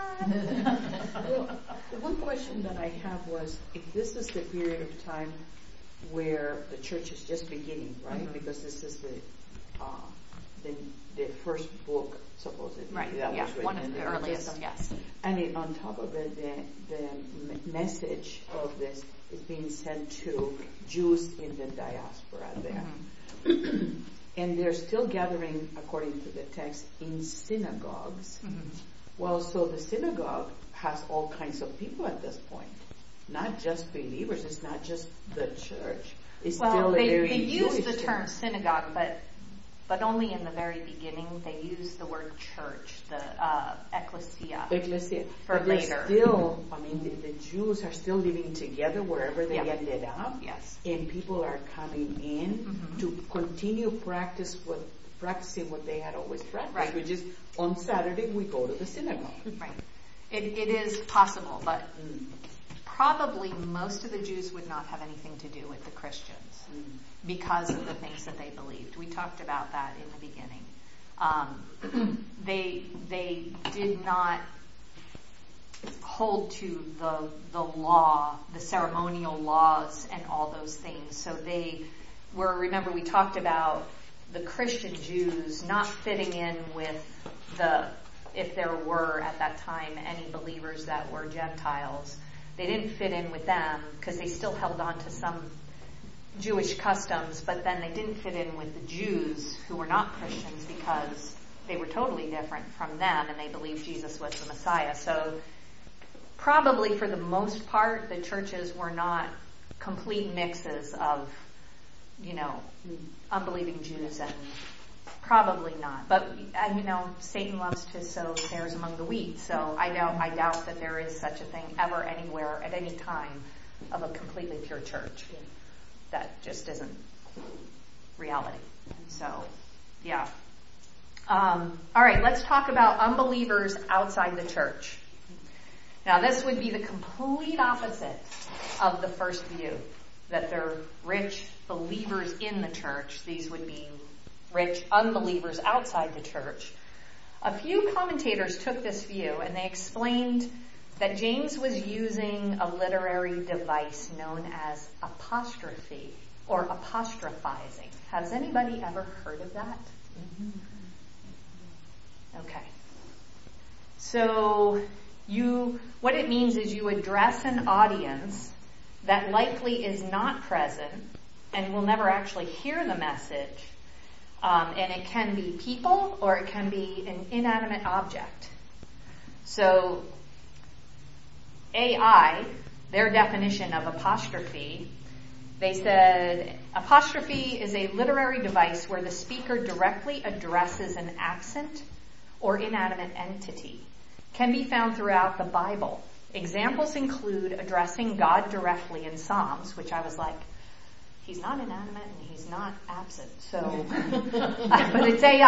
Well, the one question that I have was, if this is the period of time where the church is just beginning, right? Mm-hmm. Because this is the, uh, the the first book, supposedly, right. that yeah, was written. One of the earliest, yes. And it, on top of it, the, the m- message of this is being sent to Jews in the diaspora there. Mm-hmm. And they're still gathering, according to the text, in synagogues. Mm-hmm. Well, so the synagogue has all kinds of people at this point. Not just believers. It's not just the church. It's well, still they, a very they use Jewish the thing. term synagogue, but but only in the very beginning. They use the word church, the uh, ecclesia, Ecclesia. for but later. Still, I mean, the, the Jews are still living together wherever they yeah. ended up. Yes. And people are coming in mm-hmm. to continue practice what, practicing what they had always practiced, right. which is on Saturday we go to the synagogue. Right. It, it is possible, but mm. probably most of the Jews would not have anything to do with the Christians mm. because of the things that they believed. We talked about that in the beginning. Um, they they did not hold to the the law, the ceremonial laws, and all those things. So they were. Remember, we talked about the Christian Jews not fitting in with the, if there were at that time any believers that were Gentiles, they didn't fit in with them because they still held on to some Jewish customs, but then they didn't fit in with the Jews who were not Christians because they were totally different from them and they believed Jesus was the Messiah. So probably for the most part, the churches were not complete mixes of, you know, unbelieving Jews, and probably not. But uh, you know, Satan loves to sow tares among the wheat, so I doubt I doubt that there is such a thing ever anywhere at any time of a completely pure church. That just isn't reality. So, yeah. Um, all right, let's talk about unbelievers outside the church. Now, this would be the complete opposite of the first view, that they're rich believers in the church. These would be rich unbelievers outside the church. A few commentators took this view, and they explained that James was using a literary device known as apostrophe, or apostrophizing. Has anybody ever heard of that? Mm-hmm. Okay. So, You, what it means is you address an audience that likely is not present and will never actually hear the message. Um, and it can be people or it can be an inanimate object. So A I, their definition of apostrophe, they said apostrophe is a literary device where the speaker directly addresses an absent or inanimate entity. Can be found throughout the Bible. Examples include addressing God directly in Psalms, which I was like, he's not inanimate and he's not absent, so, but it's A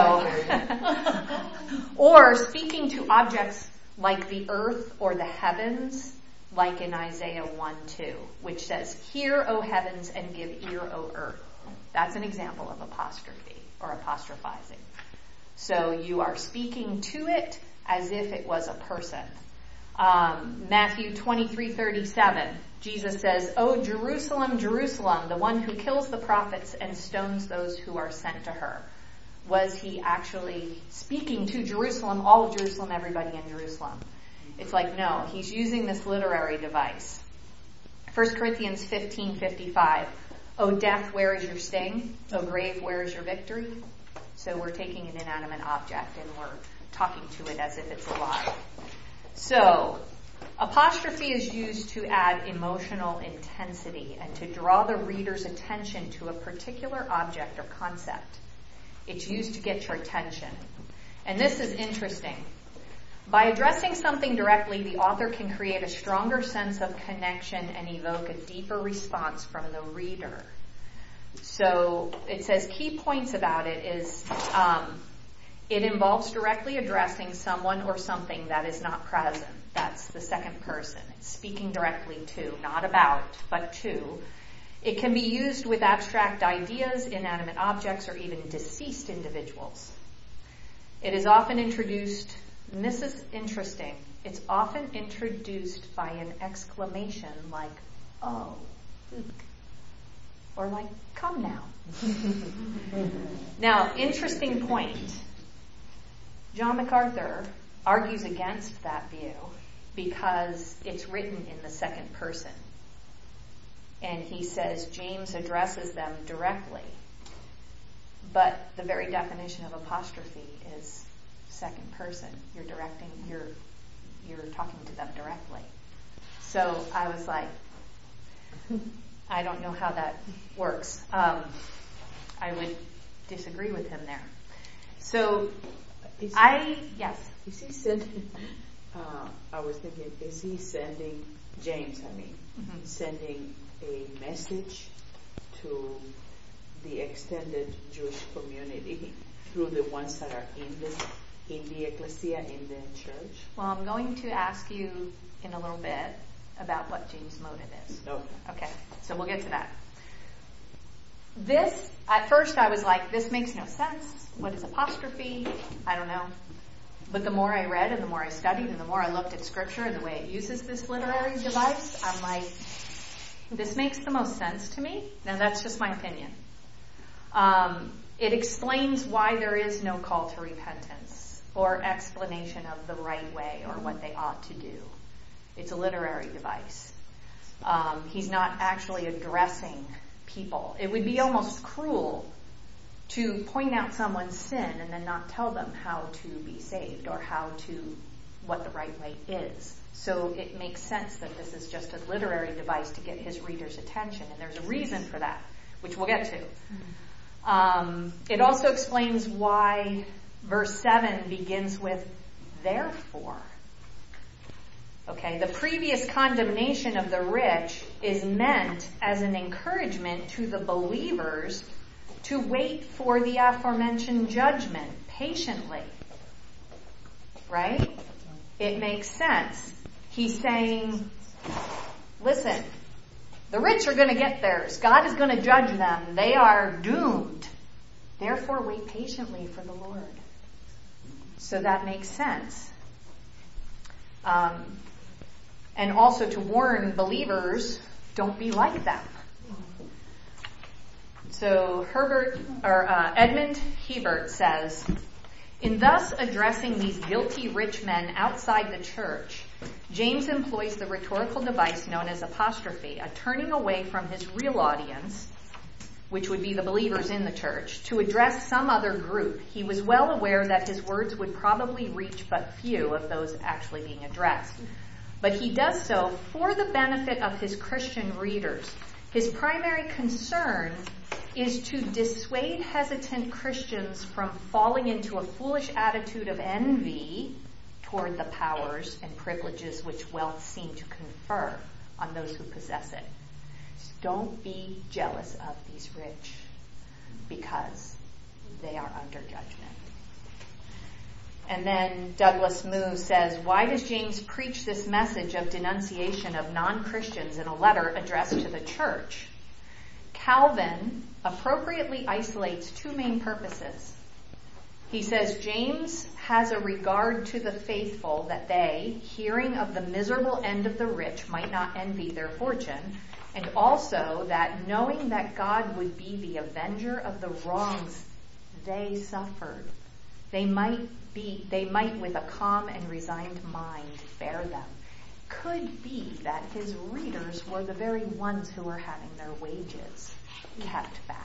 I, so. Or speaking to objects like the earth or the heavens, like in Isaiah one two, which says, "Hear, O heavens, and give ear, O earth." That's an example of apostrophe or apostrophizing. So you are speaking to it as if it was a person. Um, Matthew twenty-three thirty-seven, Jesus says, "O Jerusalem, Jerusalem, the one who kills the prophets and stones those who are sent to her." Was he actually speaking to Jerusalem, all of Jerusalem, everybody in Jerusalem? It's like, no, he's using this literary device. First Corinthians fifteen fifty-five, "O death, where is your sting? O grave, where is your victory?" So we're taking an inanimate object and we're talking to it as if it's alive. So, apostrophe is used to add emotional intensity and to draw the reader's attention to a particular object or concept. It's used to get your attention. And this is interesting. By addressing something directly, the author can create a stronger sense of connection and evoke a deeper response from the reader. So it says key points about it is um, it involves directly addressing someone or something that is not present. That's the second person. It's speaking directly to, not about, but to. It can be used with abstract ideas, inanimate objects, or even deceased individuals. It is often introduced, and this is interesting, it's often introduced by an exclamation like, "Oh," or like, "Come now." Now, interesting point. John MacArthur argues against that view because it's written in the second person. And he says James addresses them directly. But the very definition of apostrophe is second person. You're directing, you're, you're talking to them directly. So I was like, I don't know how that works. Um, I would disagree with him there. So is I, yes. Is he sending, uh, I was thinking, is he sending, James, I mean, mm-hmm. sending a message to the extended Jewish community through the ones that are in the, in the ecclesia, in the church? Well, I'm going to ask you in a little bit about what James' motive is. Okay. Okay, so we'll get to that. This, at first I was like, this makes no sense. What is apostrophe? I don't know. But the more I read and the more I studied and the more I looked at scripture and the way it uses this literary device, I'm like, this makes the most sense to me. Now that's just my opinion. Um, it explains why there is no call to repentance or explanation of the right way or what they ought to do. It's a literary device. Um, he's not actually addressing people. It would be almost cruel to point out someone's sin and then not tell them how to be saved or how to, what the right way is. So it makes sense that this is just a literary device to get his reader's attention, and there's a reason for that, which we'll get to. Mm-hmm. Um, it also explains why verse seven begins with therefore. Okay, the previous condemnation of the rich is meant as an encouragement to the believers to wait for the aforementioned judgment patiently. Right? It makes sense. He's saying, listen, the rich are going to get theirs. God is going to judge them. They are doomed. Therefore, wait patiently for the Lord. So that makes sense. Um, and also to warn believers, don't be like them. So Herbert or uh, Edmund Hebert says, In thus addressing these guilty rich men outside the church, James employs the rhetorical device known as apostrophe, a turning away from his real audience, which would be the believers in the church, to address some other group. He was well aware that his words would probably reach but few of those actually being addressed. But he does so for the benefit of his Christian readers. His primary concern is to dissuade hesitant Christians from falling into a foolish attitude of envy toward the powers and privileges which wealth seem to confer on those who possess it. Don't be jealous of these rich because they are under judgment. And then Douglas Moo says, why does James preach this message of denunciation of non-Christians in a letter addressed to the church? Calvin appropriately isolates two main purposes. He says James has a regard to the faithful that they, hearing of the miserable end of the rich, might not envy their fortune, and also that knowing that God would be the avenger of the wrongs they suffered, they might be, they might with a calm and resigned mind bear them. Could be that his readers were the very ones who were having their wages kept back.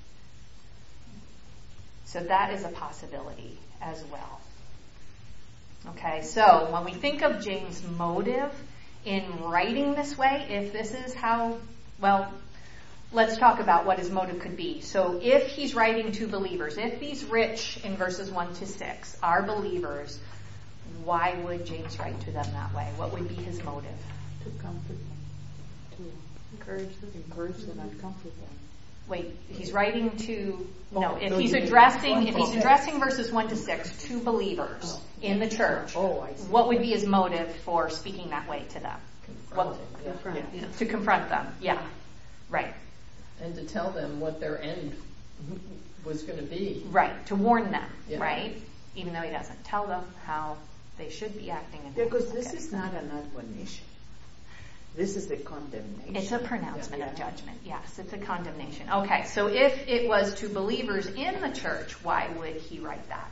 So that is a possibility as well. Okay, so when we think of James' motive in writing this way, if this is how, well, let's talk about what his motive could be. So if he's writing to believers, if these rich in verses one to six are believers, why would James write to them that way? What would be his motive? To comfort them. To Encourage them. encourage them and comfort them. Wait, he's writing to, no, Oh, if no, he's you- addressing, if he's okay. addressing verses one to six to believers in the church, Oh, I see. what would be his motive for speaking that way to them? What, Confronting, yeah. Confront, yeah. to confront them, yeah, right, And to tell them what their end was going to be. right, to warn them, Yeah. right? Even though he doesn't tell them how they should be acting. And Yeah, because this okay. is not an admonition. This is a condemnation. It's a pronouncement Yeah. of judgment, yes, it's a condemnation. Okay, so if it was to believers in the church, why would he write that?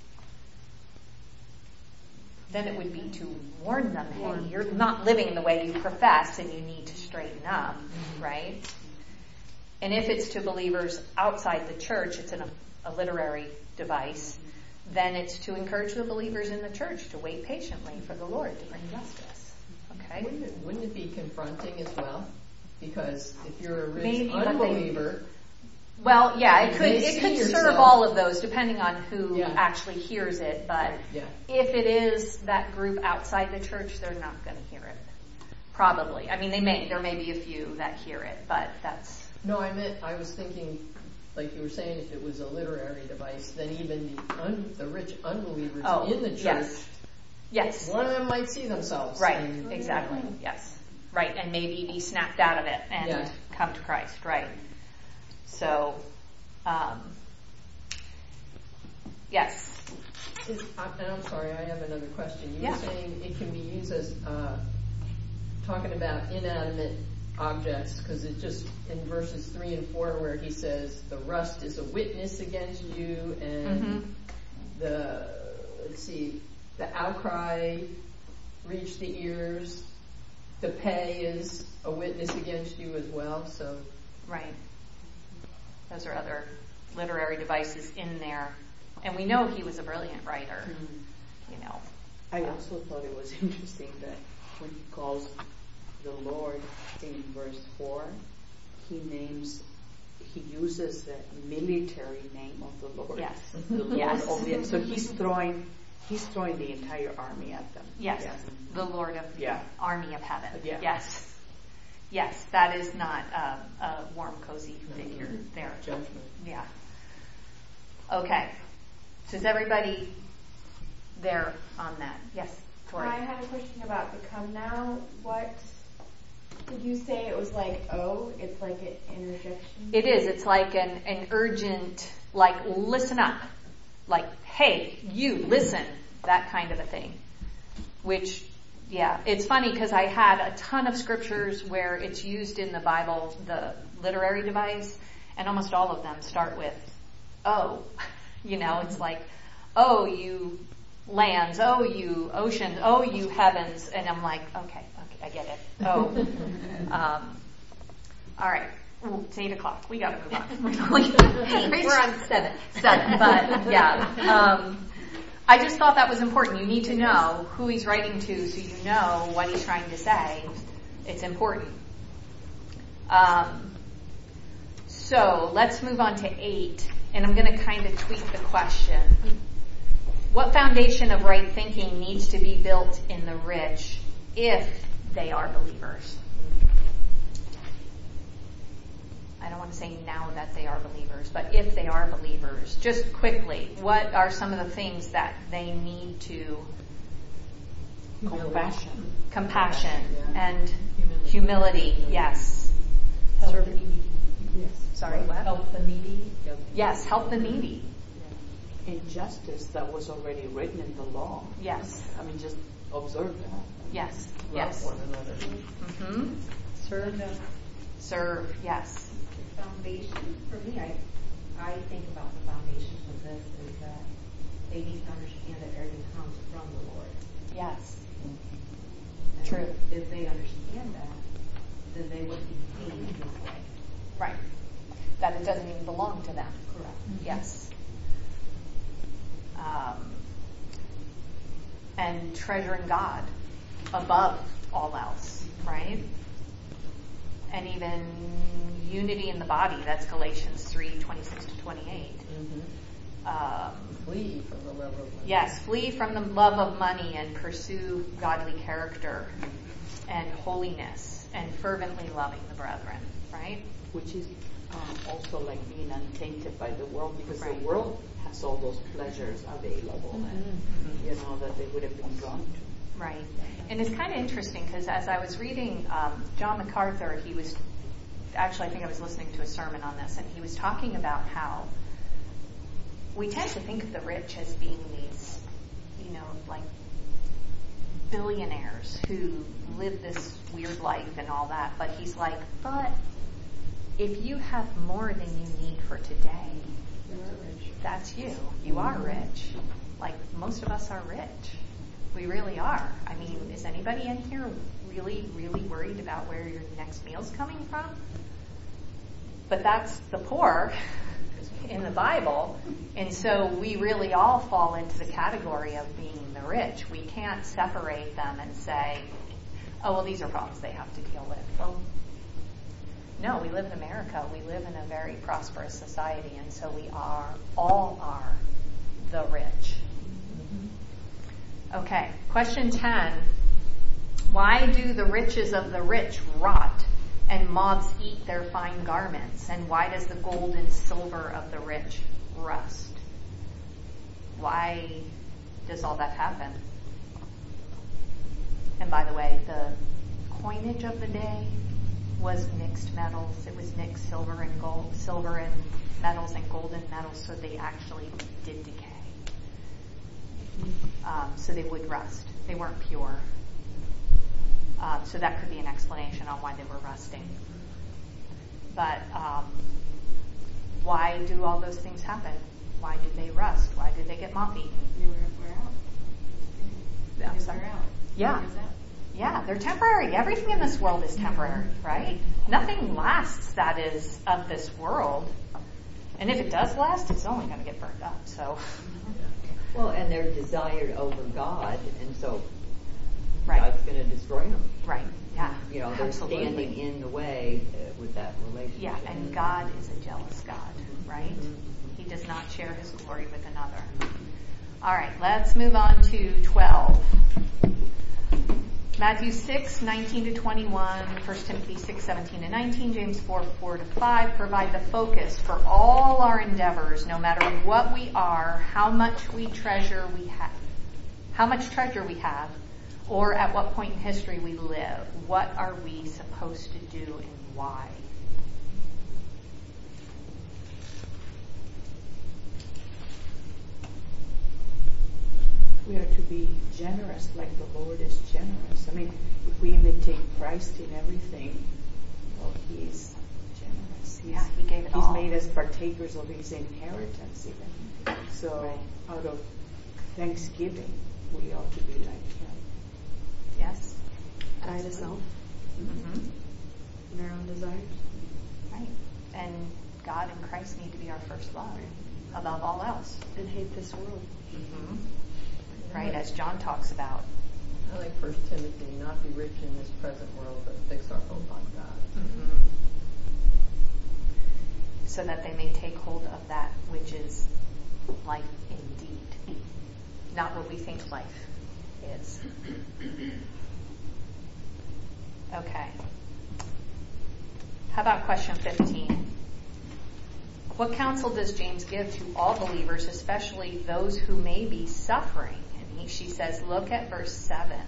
Then it would be to warn them, hey, you're not living the way you profess and you need to straighten up, mm-hmm. right? And if it's to believers outside the church, it's an, a literary device, then it's to encourage the believers in the church to wait patiently for the Lord to bring justice. Okay? Wouldn't it, wouldn't it be confronting as well? Because if you're a rich Maybe, but they- unbeliever, Well, yeah, it You could may it see could serve yourself. all of those depending on who Yeah. actually hears it, but yeah, if it is that group outside the church, they're not going to hear it. Probably. I mean, they may. There may be a few that hear it, but that's no, I meant I was thinking, like you were saying, if it was a literary device, then even the un, the rich unbelievers oh in the church, yes, yes, one of them might see themselves. right, and- exactly, yes, right, and maybe be snapped out of it and Yeah. come to Christ, right? So, um, yes. Is, I, and I'm sorry, I have another question. You Yeah. were saying it can be used as uh, talking about inanimate objects, because it just in verses three and four where he says the rust is a witness against you, and Mhm. the let's see, the outcry reached the ears. The pay is a witness against you as well. So Right. Those are other literary devices in there. And we know he was a brilliant writer, Mm. you know. I also thought it was interesting that when he calls the Lord in verse four, he names, he uses the military name of the Lord. Yes. The Lord Yes. of the, so he's throwing, he's throwing the entire army at them. Yes. Yeah. The Lord of the Yeah. army of heaven. Yeah. Yes. Yes, that is not a, a warm, cozy figure Mhm. there. judgment. Yeah. Okay. So is everybody there on that? Yes, Tori. I had a question about the come now. What did you say? It was like, oh, it's like an interjection? It is. It's like an, an urgent, like, listen up. Like, hey, you, listen. That kind of a thing. Which, yeah, it's funny because I had a ton of scriptures where it's used in the Bible, the literary device, and almost all of them start with, oh. You know, it's like, oh, you lands, oh, you oceans, oh, you heavens. And I'm like, okay, okay, I get it. Oh. um, all right. Ooh, it's eight o'clock. We got to move on. We're on seven. Seven, but yeah. Um, I just thought that was important. You need to know who he's writing to so you know what he's trying to say. It's important. Um, so let's move on to eight, and I'm going to kind of tweak the question. What foundation of right thinking needs to be built in the rich if they are believers? I don't want to say now that they are believers, but if they are believers, just quickly, what are some of the things that they need to? Compassion. Compassion Yeah. and Humility. humility, yes. Help the needy. Yes. Sorry, what? Help the needy. Yes, help the needy. Injustice that was already written in the law. Yes, I mean, just observe that. yes, Love yes. one another. Mm-hmm. Serve. Serve, yes. Foundation, for me, I, I think about the foundation of this is that they need to understand that everything comes from the Lord. Yes. And True. If they understand that, then they wouldn't be thinking this way. Right. That it doesn't even belong to them. Correct. Yes. Um, and treasuring God above all else, right? And even unity in the body, that's Galatians three, twenty-six to twenty-eight. Mm-hmm. Um, Flee from the love of money. yes, flee from the love of money and pursue godly character and holiness and fervently loving the brethren, right? Which is um, also like being untainted by the world, because Right. the world has all those pleasures available, and Mm-hmm. you know that they would have been drawn to. Right. And it's kind of interesting because as I was reading um, John MacArthur, he was, actually I think I was listening to a sermon on this, and he was talking about how we tend to think of the rich as being these, you know, like billionaires who live this weird life and all that. But he's like, but if you have more than you need for today, that's you. You are rich. Like most of us are rich. We really are. I mean, is anybody in here really, really worried about where your next meal's coming from? But that's the poor in the Bible. And so we really all fall into the category of being the rich. We can't separate them and say, oh, well, these are problems they have to deal with. Well, no, we live in America. We live in a very prosperous society, and so we are, all are the rich. Okay, question ten. Why do the riches of the rich rot and moths eat their fine garments? And why does the gold and silver of the rich rust? Why does all that happen? And by the way, the coinage of the day was mixed metals. It was mixed silver and gold, silver and metals and golden metals, so they actually did decay. Um, so they would rust. They weren't pure. Um, so that could be an explanation on why they were rusting. But um, why do all those things happen? Why do they rust? Why do they get moth-eaten? They were, we're out. I'm They sorry. were out. Yeah. They was out. Yeah, they're temporary. Everything in this world is temporary, right? Nothing lasts that is of this world. And if it does last, it's only going to get burned up. So, Well, and they're desired over God, and so right, God's going to destroy them. right, yeah, You know, they're absolutely. standing in the way uh, with that relationship. Yeah, and God is a jealous God, right? He does not share his glory with another. All right, let's move on to twelve. Matthew six, nineteen to twenty-one, First Timothy six, seventeen to nineteen, James four, four to five provide the focus for all our endeavors, no matter what we are, how much we treasure we have, how much treasure we have, or at what point in history we live. What are we supposed to do and why? We are to be generous like the Lord is generous. I mean, if we imitate Christ in everything, well, He's generous. He's, Yeah, He gave it He's all. made us partakers of His inheritance even. So Right. out of thanksgiving, we ought to be like him. Yes. Die to self Mm-hmm. and our own desires. Right. And God and Christ need to be our first love above all else. And hate this world. Mm-hmm. Right, as John talks about. I like First Timothy, not be rich in this present world, but fix our hope on God. Mm-hmm. So that they may take hold of that which is life indeed, not what we think life is. Okay. How about question fifteen? What counsel does James give to all believers, especially those who may be suffering? And he, she says, look at verse seven.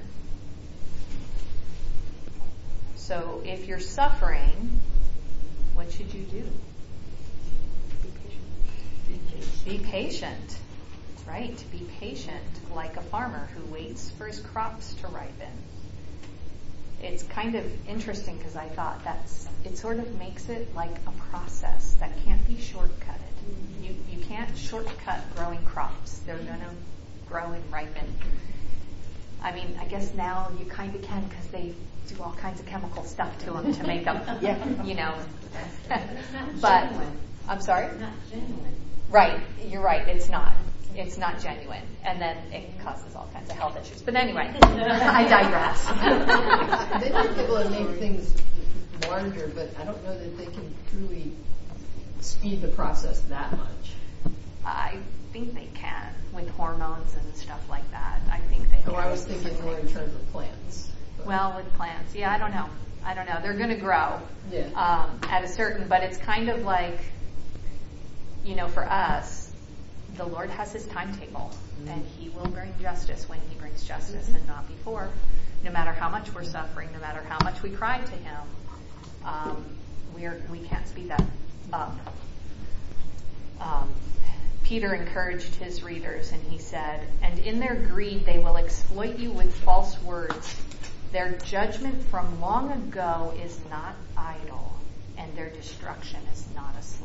So if you're suffering, what should you do? Be patient. Be patient. Right, be patient like a farmer who waits for his crops to ripen. It's kind of interesting because I thought that's, it sort of makes it like a process that can't be shortcutted. You, you can't shortcut growing crops. They're going to grow and ripen. I mean, I guess now you kind of can because they do all kinds of chemical stuff to them to make them, yeah, you know. But, genuine. I'm sorry? Not genuine. Right, you're right, it's not. It's not genuine. And then it causes all kinds of health issues. But anyway, I digress. They might be able to make things larger, but I don't know that they can truly speed the process that much. I think they can with hormones and stuff like that. I think they can. Oh, I was thinking more in terms of plants. But. Well, with plants, yeah, I don't know. I don't know. They're going to grow yeah. um, at a certain, but it's kind of like, you know, for us, the Lord has his timetable, mm-hmm. and he will bring justice when he brings justice, mm-hmm. and not before. No matter how much we're suffering, no matter how much we cry to him, um, we're, we can't speed that up. Um, Peter encouraged his readers, and he said, and in their greed they will exploit you with false words. Their judgment from long ago is not idle, and their destruction is not asleep.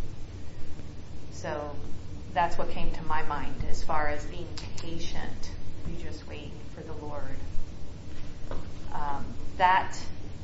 So that's what came to my mind as far as being patient. You just wait for the Lord. Um, that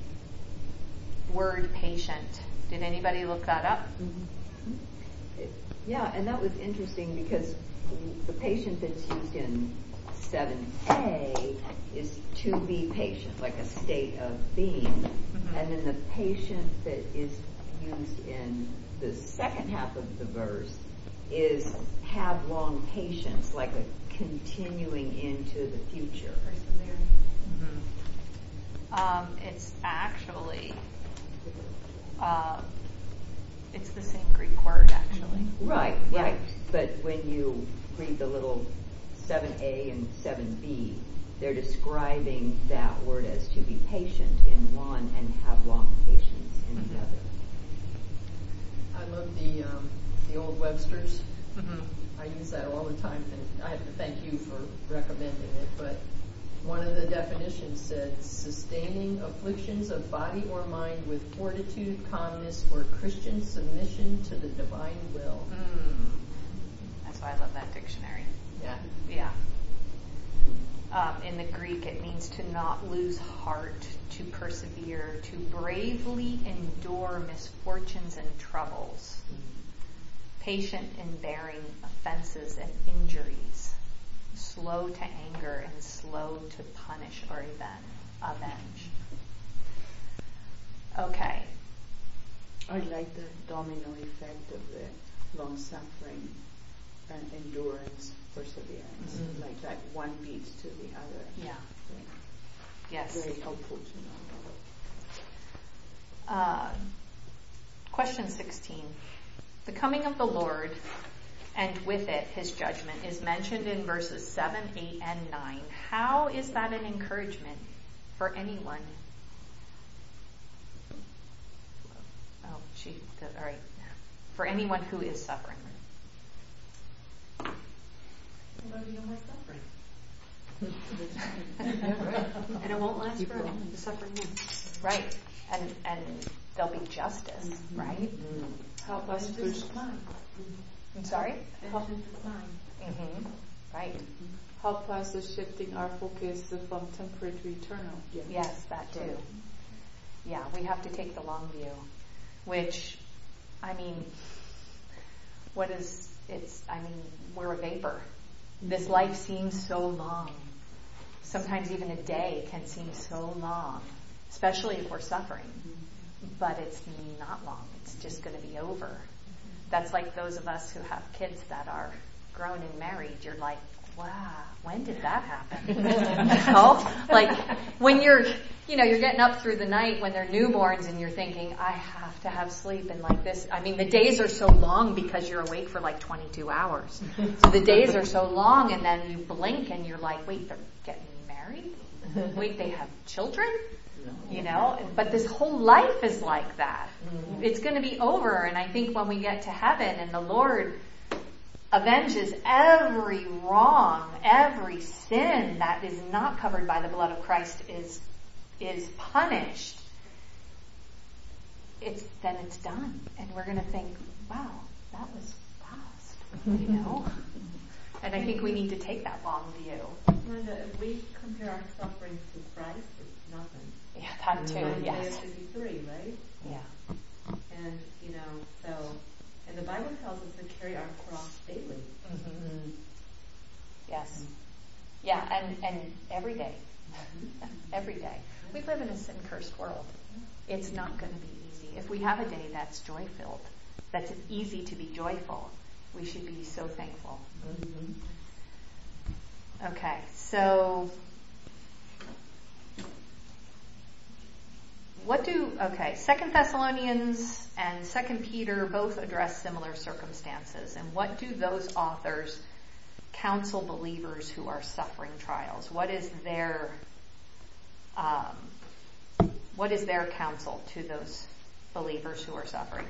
word patient, did anybody look that up? Mm-hmm. Yeah, and that was interesting because the patient that's used in seven A is to be patient, like a state of being. Mm-hmm. And then the patient that is used in the second half of the verse is have long patience, like a continuing into the future. Persevering. Mm-hmm. Um, it's actually, uh, it's the same Greek word, actually. Right, yeah. right. But when you read the little seven A and seven B, they're describing that word as to be patient in one and have long patience in mm-hmm. the other. I love the um, the old Webster's. Mm-hmm. I use that all the time, and I have to thank you for recommending it. But one of the definitions said, sustaining afflictions of body or mind with fortitude, calmness, or Christian submission to the divine will. Mm. That's why I love that dictionary. Yeah. Yeah. Um, in the Greek, it means to not lose heart, to persevere, to bravely endure misfortunes and troubles, patient in bearing offenses and injuries, slow to anger and slow to punish or avenge. Okay. I like the domino effect of the long suffering and endurance, perseverance. Mm-hmm. Like that one beats to the other. Yeah. So yes. Very helpful to know. Uh, question sixteen. The coming of the Lord, and with it his judgment, is mentioned in verses seven, eight, and nine. How is that an encouragement for anyone? Oh, she, all right. For anyone who is suffering. Well, you know my suffering. Yeah, right. And it won't last forever. The suffering won't. Right. And and there'll be justice, mm-hmm. right? Mm-hmm. Help us push mine. I'm sorry? Vengeance is mine. Mm-hmm. Right. Help Pastor shifting our focus from temporary to eternal. Yeah. Yes, that too. Yeah, we have to take the long view, which, I mean, what is, it's, I mean, we're a vapor. This life seems so long. Sometimes even a day can seem so long, especially if we're suffering. But it's not long. It's just going to be over. That's like those of us who have kids that are grown and married. You're like, wow, when did that happen? You know? Like when you're, you know, you're getting up through the night when they're newborns and you're thinking, I have to have sleep and like this. I mean, the days are so long because you're awake for like twenty-two hours. So the days are so long and then you blink and you're like, wait, they're getting married? Wait, they have children? You know, but this whole life is like that. Mm-hmm. It's going to be over. And I think when we get to heaven and the Lord avenges every wrong, every sin that is not covered by the blood of Christ is is punished, it's then it's done. And we're going to think, wow, that was fast, you know? And I think we need to take that long view. Linda, if we compare our suffering to Christ, it's nothing. Yeah, that too, Isaiah yes. fifty-three, right? Yeah. And, you know, so, and the Bible tells us to carry our cross daily. Mm-hmm. Yes. Yeah, and, and every day. Every day. We live in a sin-cursed world. It's not going to be easy. If we have a day that's joy-filled, that's easy to be joyful, we should be so thankful. Mm-hmm. Okay, so what do, okay, Second Thessalonians and Second Peter both address similar circumstances. And what do those authors counsel believers who are suffering trials? What is their, um, what is their counsel to those believers who are suffering?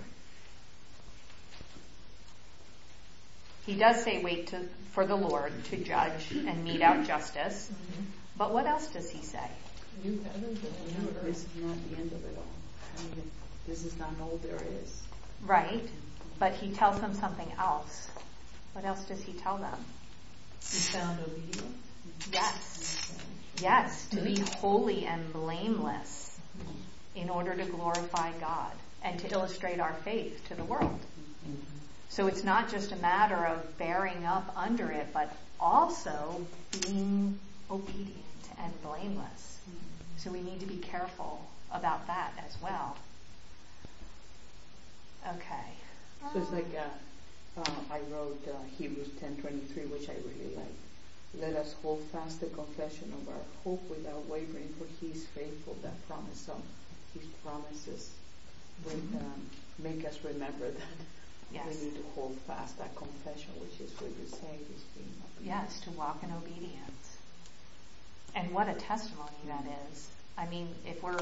He does say wait to, for the Lord to judge and mete out justice. Mm-hmm. But what else does he say? New heavens and new earth. This is not the end of it all. I mean, this is not all there is. Right. But he tells them something else. What else does he tell them? Be found obedient. Yes. Yes. To be holy and blameless in order to glorify God and to illustrate our faith to the world. So it's not just a matter of bearing up under it, but also being obedient and blameless. So we need to be careful about that as well. Okay. So it's like uh, uh, I wrote uh, Hebrews ten twenty-three, which I really like. Let us hold fast the confession of our hope without wavering, for He is faithful that promise. So His promises will um, make us remember that. Yes. We need to hold fast that confession, which is what you say is being obedient. Yes, to walk in obedience. And what a testimony that is. I mean, if we're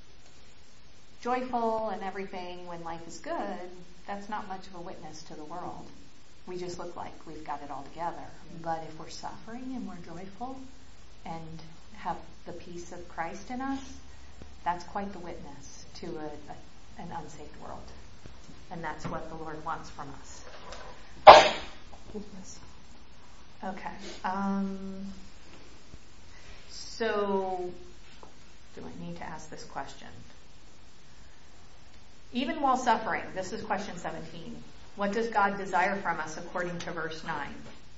joyful and everything when life is good, that's not much of a witness to the world. We just look like we've got it all together. Mm-hmm. But if we're suffering and we're joyful and have the peace of Christ in us, that's quite the witness to a, a, an unsaved world. And that's what the Lord wants from us. Okay. Um, so, do I need to ask this question? Even while suffering, this is question seventeen. What does God desire from us according to verse nine?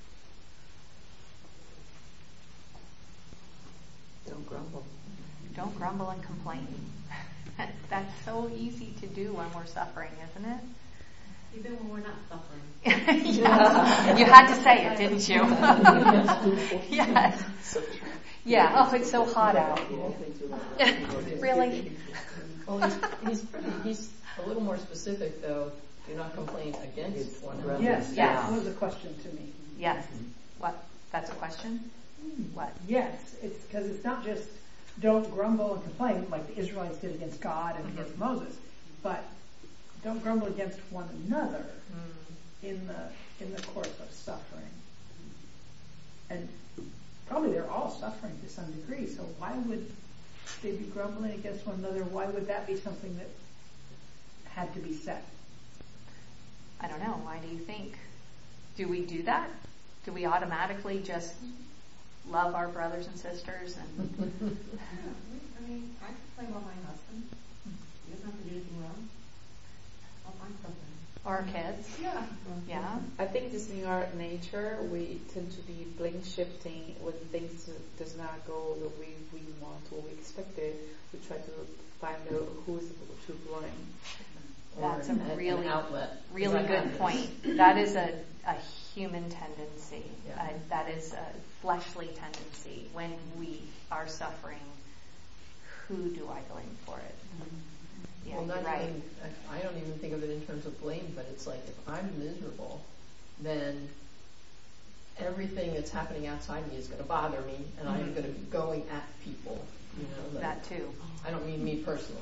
Don't grumble. Don't grumble and complain. That's so easy to do when we're suffering, isn't it? Even when we're not suffering. Yes. You had to say it, didn't you? Yes. Yeah. Oh, it's so hot out. Really? Well, he's, he's, he's a little more specific, though. Do not complain against one another. Yes, Yes. that was a question to me. Yes. What? That's a question? What? Yes, it's because it's not just don't grumble and complain like the Israelites did against God and Mm-hmm. against Moses, but don't grumble against one another Mm. in the in the course of suffering. And probably they're all suffering to some degree, so why would they be grumbling against one another? Why would that be something that had to be said? I don't know. Why do you think? Do we do that? Do we automatically just love our brothers and sisters? And I mean, I complain about my husband. He doesn't have to do anything wrong. I'll find something. or our kids? Yeah. Yeah. I think just in our nature, we tend to be blame shifting when things does not go the way we want or we expected. We try to find out who's to blame. That's or a an, really, an outlet. really That good happens. point. That is a, a human tendency. Yeah. Uh, that is a fleshly tendency. When we are suffering, who do I blame for it? Yeah, well, you're not right. even, I I don't even think of it in terms of blame, but it's like if I'm miserable, then everything that's happening outside me is going to bother me, and I'm going to be going at people. You know, like, That too. I don't mean me personally.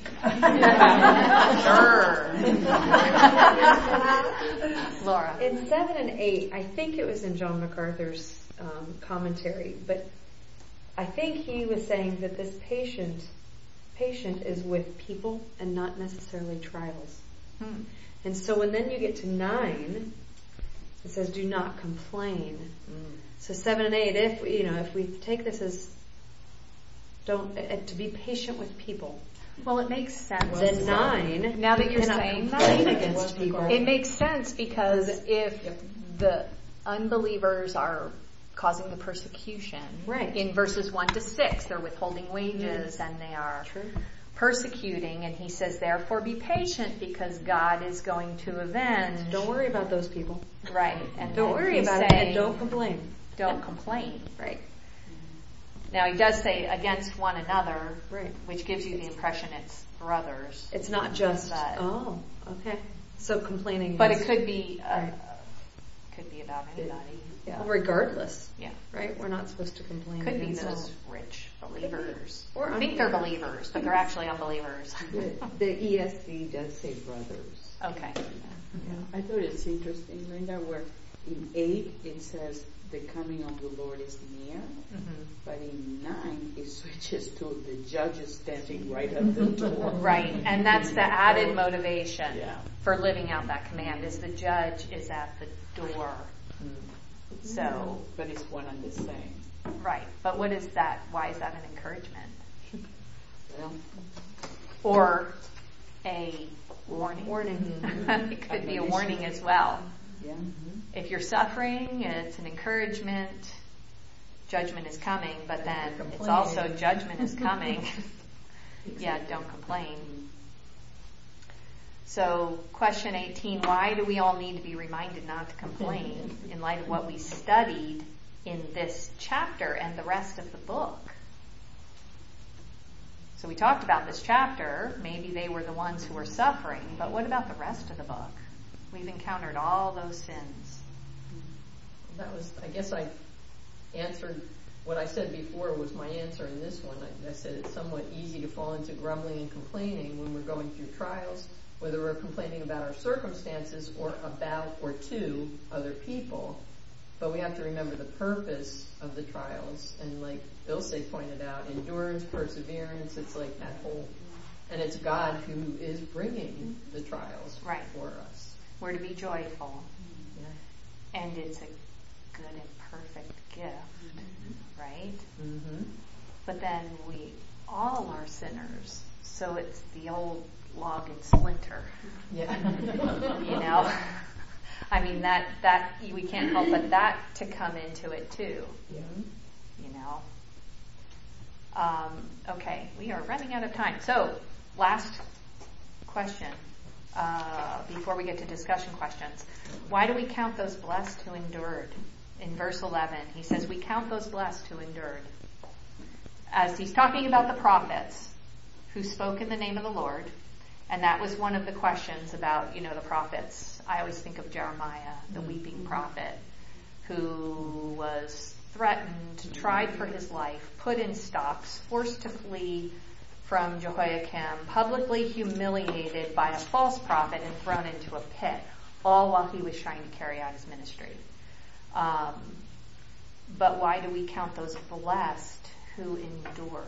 Sure. Laura. In seven and eight, I think it was in John MacArthur's um, commentary, but I think he was saying that this patient, patient is with people and not necessarily trials. Hmm. And so when then you get to nine, it says, "Do not complain." Mm. So seven and eight, if you know, if we take this as don't uh, to be patient with people, Well, it makes sense. then nine. Now that you you're cannot saying complain that, against people. it makes sense because if Yep. the unbelievers are causing the persecution, Right. in verses one to six, they're withholding wages and they are True. persecuting, and he says, therefore be patient because God is going to avenge. Don't worry about those people. Right. And Don't then worry he's about it, saying, and don't complain. don't complain. Right. Now he does say against one another, Right. which gives you the impression it's brothers. It's not just But- oh, okay. So complaining, But it against- could be, uh, Right. could be about anybody. Yeah. well, regardless, Yeah. right? We're not supposed to complain. Could be against those all. rich believers. Or I think they're believers, but they're actually unbelievers. The, the E S V does say brothers. Okay. I thought it's interesting, Linda, where in eight it says the coming of the Lord is near, Mm-hmm. but in nine it switches to the judge is standing right at the door. Right, and that's the added motivation Yeah. for living out that command is the judge is at the door. So, But it's one and the same. right. But what is that? Why is that an encouragement? Well, Or a warning? Warning. It could be a warning as well. yeah. If you're suffering, it's an encouragement. Judgment is coming, but then it's also judgment is coming. Yeah, don't complain. So, question eighteen, why do we all need to be reminded not to complain in light of what we studied in this chapter and the rest of the book? So we talked about this chapter. Maybe they were the ones who were suffering, but what about the rest of the book? We've encountered all those sins. That was, I guess I answered what I said before was my answer in this one. I, I said it's somewhat easy to fall into grumbling and complaining when we're going through trials, whether we're complaining about our circumstances or about or to other people. But we have to remember the purpose of the trials. And like Ilse pointed out, endurance, perseverance, it's like that whole, and it's God who is bringing the trials Right. for us. We're to be joyful, Yeah. and it's a good and perfect gift, right? Mm-hmm. But then we all are sinners, so it's the old log and splinter, Yeah. you know? I mean, that, that, we can't help but that to come into it too, Yeah. you know? Um, okay, we are running out of time. So, last question, uh, before we get to discussion questions. Why do we count those blessed who endured? In verse eleven, he says, we count those blessed who endured. As he's talking about the prophets who spoke in the name of the Lord, and that was one of the questions about, you know, the prophets. I always think of Jeremiah, the weeping prophet, who was threatened, tried for his life, put in stocks, forced to flee from Jehoiakim, publicly humiliated by a false prophet and thrown into a pit, all while he was trying to carry out his ministry. Um, but why do we count those blessed who endured?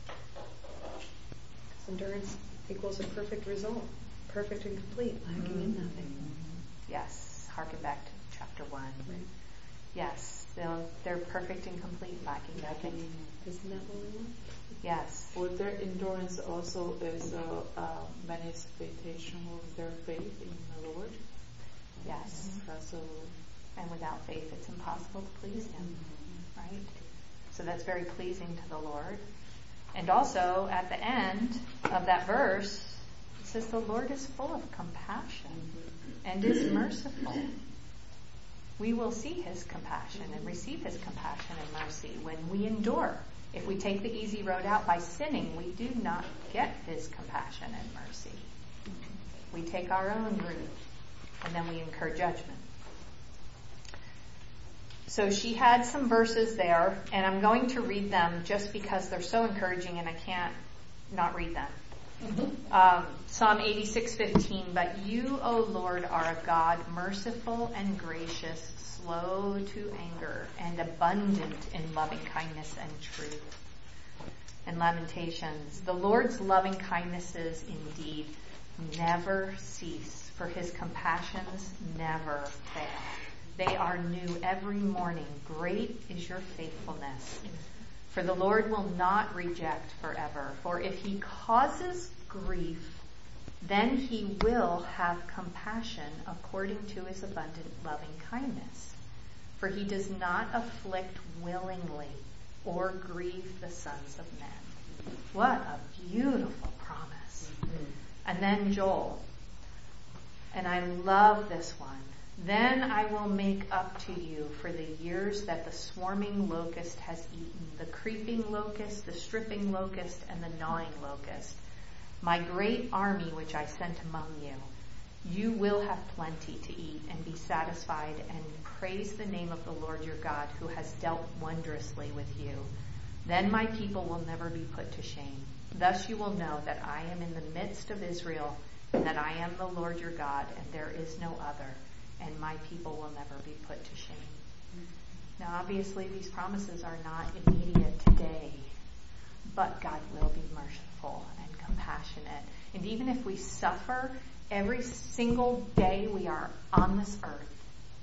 Endurance equals a perfect result, perfect and complete, lacking in nothing. Yes, harken back to chapter one. Right. Yes, they'll, they're perfect and complete, lacking nothing. Isn't that what we want? Yes. Well, their endurance also is a, a manifestation of their faith in the Lord. Yes. That's a, And without faith, it's impossible to please Him, right? So that's very pleasing to the Lord. And also, at the end of that verse, it says the Lord is full of compassion and is merciful. We will see His compassion and receive His compassion and mercy when we endure. If we take the easy road out by sinning, we do not get His compassion and mercy. We take our own route, and then we incur judgment. So she had some verses there, and I'm going to read them just because they're so encouraging and I can't not read them. Um, Psalm eighty-six fifteen, but you, O Lord, are a God merciful and gracious, slow to anger, and abundant in loving kindness and truth. And Lamentations, the Lord's loving kindnesses indeed never cease, for His compassions never fail. They are new every morning. Great is your faithfulness. For the Lord will not reject forever. For if He causes grief, then He will have compassion according to His abundant loving kindness. For He does not afflict willingly or grieve the sons of men. What a beautiful promise. And then Joel. And I love this one. Then I will make up to you for the years that the swarming locust has eaten, the creeping locust, the stripping locust, and the gnawing locust, my great army which I sent among you. You will have plenty to eat and be satisfied, and praise the name of the Lord your God, who has dealt wondrously with you. Then my people will never be put to shame. Thus you will know that I am in the midst of Israel, and that I am the Lord your God, and there is no other. And my people will never be put to shame. Now, obviously, these promises are not immediate today, but God will be merciful and compassionate. And even if we suffer every single day we are on this earth,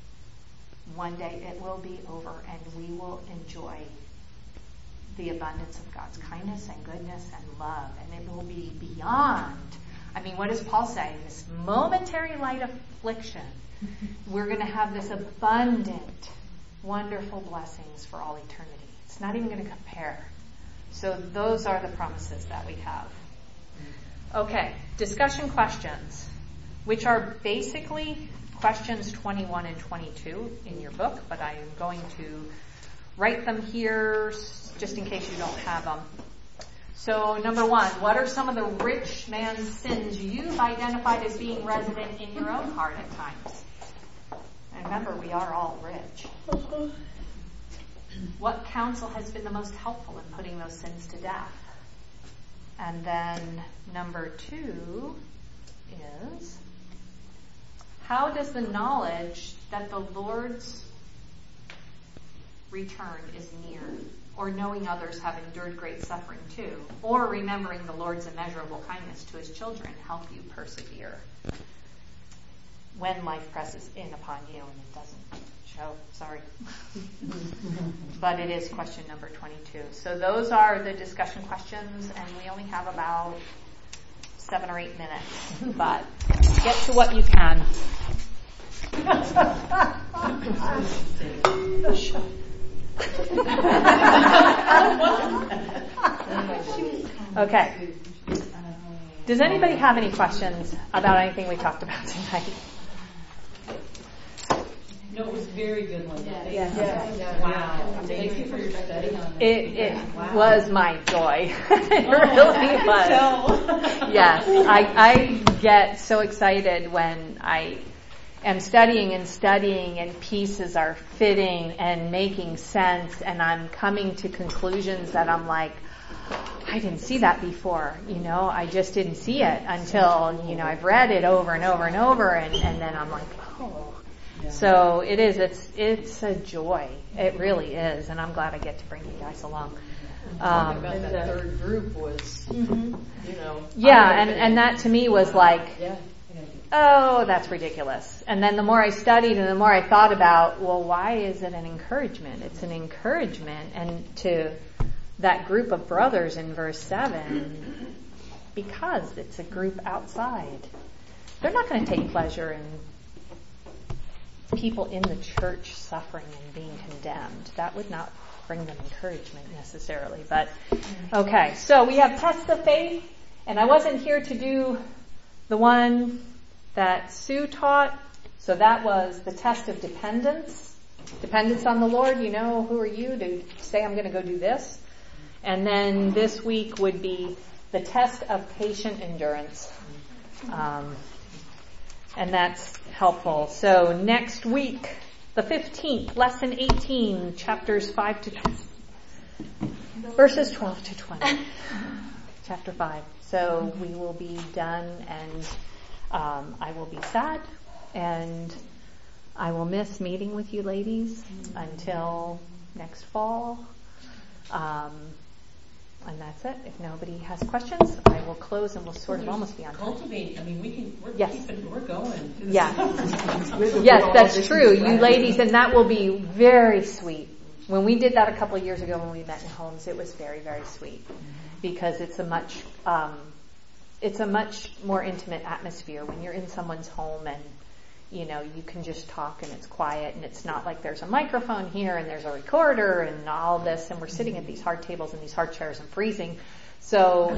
one day it will be over and we will enjoy the abundance of God's kindness and goodness and love. And it will be beyond. I mean, what does Paul say? This momentary light affliction. We're going to have this abundant, wonderful blessings for all eternity. It's not even going to compare. So those are the promises that we have. Okay, discussion questions, which are basically questions twenty-one and twenty-two in your book, but I am going to write them here just in case you don't have them. So number one, what are some of the rich man's sins you've identified as being resident in your own heart at times? And remember, we are all rich. What counsel has been the most helpful in putting those sins to death? And then number two is, how does the knowledge that the Lord's return is near, or knowing others have endured great suffering too, or remembering the Lord's immeasurable kindness to His children, help you persevere when life presses in upon you and it doesn't show? Sorry. But it is question number twenty-two. So those are the discussion questions, and we only have about seven or eight minutes. But get to what you can. Okay. Does anybody have any questions about anything we talked about tonight? No, it was very good one. Yeah. Yes. Yes. Yes. Wow. Thank you for your study on this. It, it wow. was my joy. It oh, really was. Yes, I, I get so excited when I am studying and studying and pieces are fitting and making sense, and I'm coming to conclusions that I'm like, I didn't see that before, you know, I just didn't see it until, you know, I've read it over and over and over, and, and then I'm like, oh. Yeah. So it is, it's, it's a joy. It really is, and I'm glad I get to bring you guys along. Talking Um, about that third group was, mm-hmm. you know. Yeah, and, and that to me was like, yeah. oh, that's ridiculous. And then the more I studied and the more I thought about, well, why is it an encouragement? It's an encouragement. And to that group of brothers in verse seven, because it's a group outside. They're not going to take pleasure in people in the church suffering and being condemned. That would not bring them encouragement necessarily. But, okay, so we have tests of faith, and I wasn't here to do the one that Sue taught. So that was the test of dependence. Dependence on the Lord. You know, who are you to say I'm going to go do this? And then this week would be the test of patient endurance. Um, and that's helpful. So next week, the fifteenth, lesson eighteen, chapters five to twenty, verses twelve to twenty. Chapter five. So we will be done, and um, I will be sad, and I will miss meeting with you ladies until next fall. Um, and that's it. If nobody has questions, I will close and we'll sort of almost be on time. Cultivate. I mean, we can. We're Yes. keeping. We're going. Yeah. Yes, that's true. You ladies, and that will be very sweet. When we did that a couple of years ago when we met in homes, it was very, very sweet because it's a much, um, it's a much more intimate atmosphere when you're in someone's home and, you know, you can just talk and it's quiet and it's not like there's a microphone here and there's a recorder and all this and we're sitting at these hard tables and these hard chairs and freezing. So,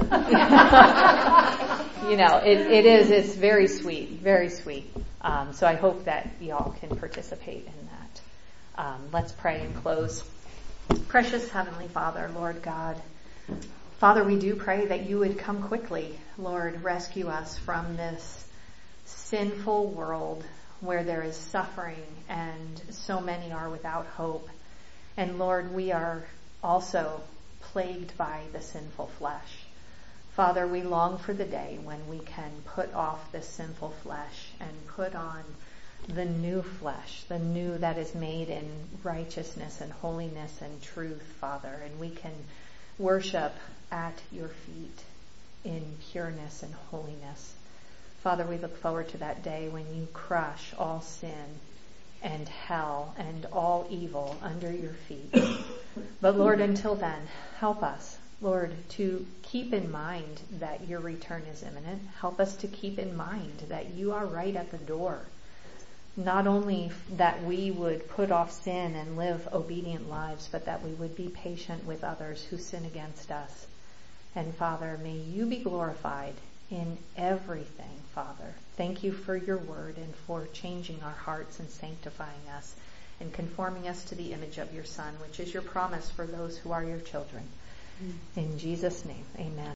you know, it, it is, it's very sweet, very sweet. Um, so I hope that y'all can participate in that. Um, let's pray and close. Precious Heavenly Father, Lord God, Father, we do pray that you would come quickly, Lord, rescue us from this sinful world where there is suffering and so many are without hope. And Lord, we are also plagued by the sinful flesh. Father, we long for the day when we can put off this sinful flesh and put on the new flesh, the new that is made in righteousness and holiness and truth, Father, and we can worship at your feet in pureness and holiness. Father, we look forward to that day when you crush all sin and hell and all evil under your feet. But Lord, until then, help us, Lord, to keep in mind that your return is imminent. Help us to keep in mind that you are right at the door. Not only that we would put off sin and live obedient lives, but that we would be patient with others who sin against us. And Father, may you be glorified in everything, Father. Thank you for your word and for changing our hearts and sanctifying us and conforming us to the image of your Son, which is your promise for those who are your children. In Jesus' name, amen.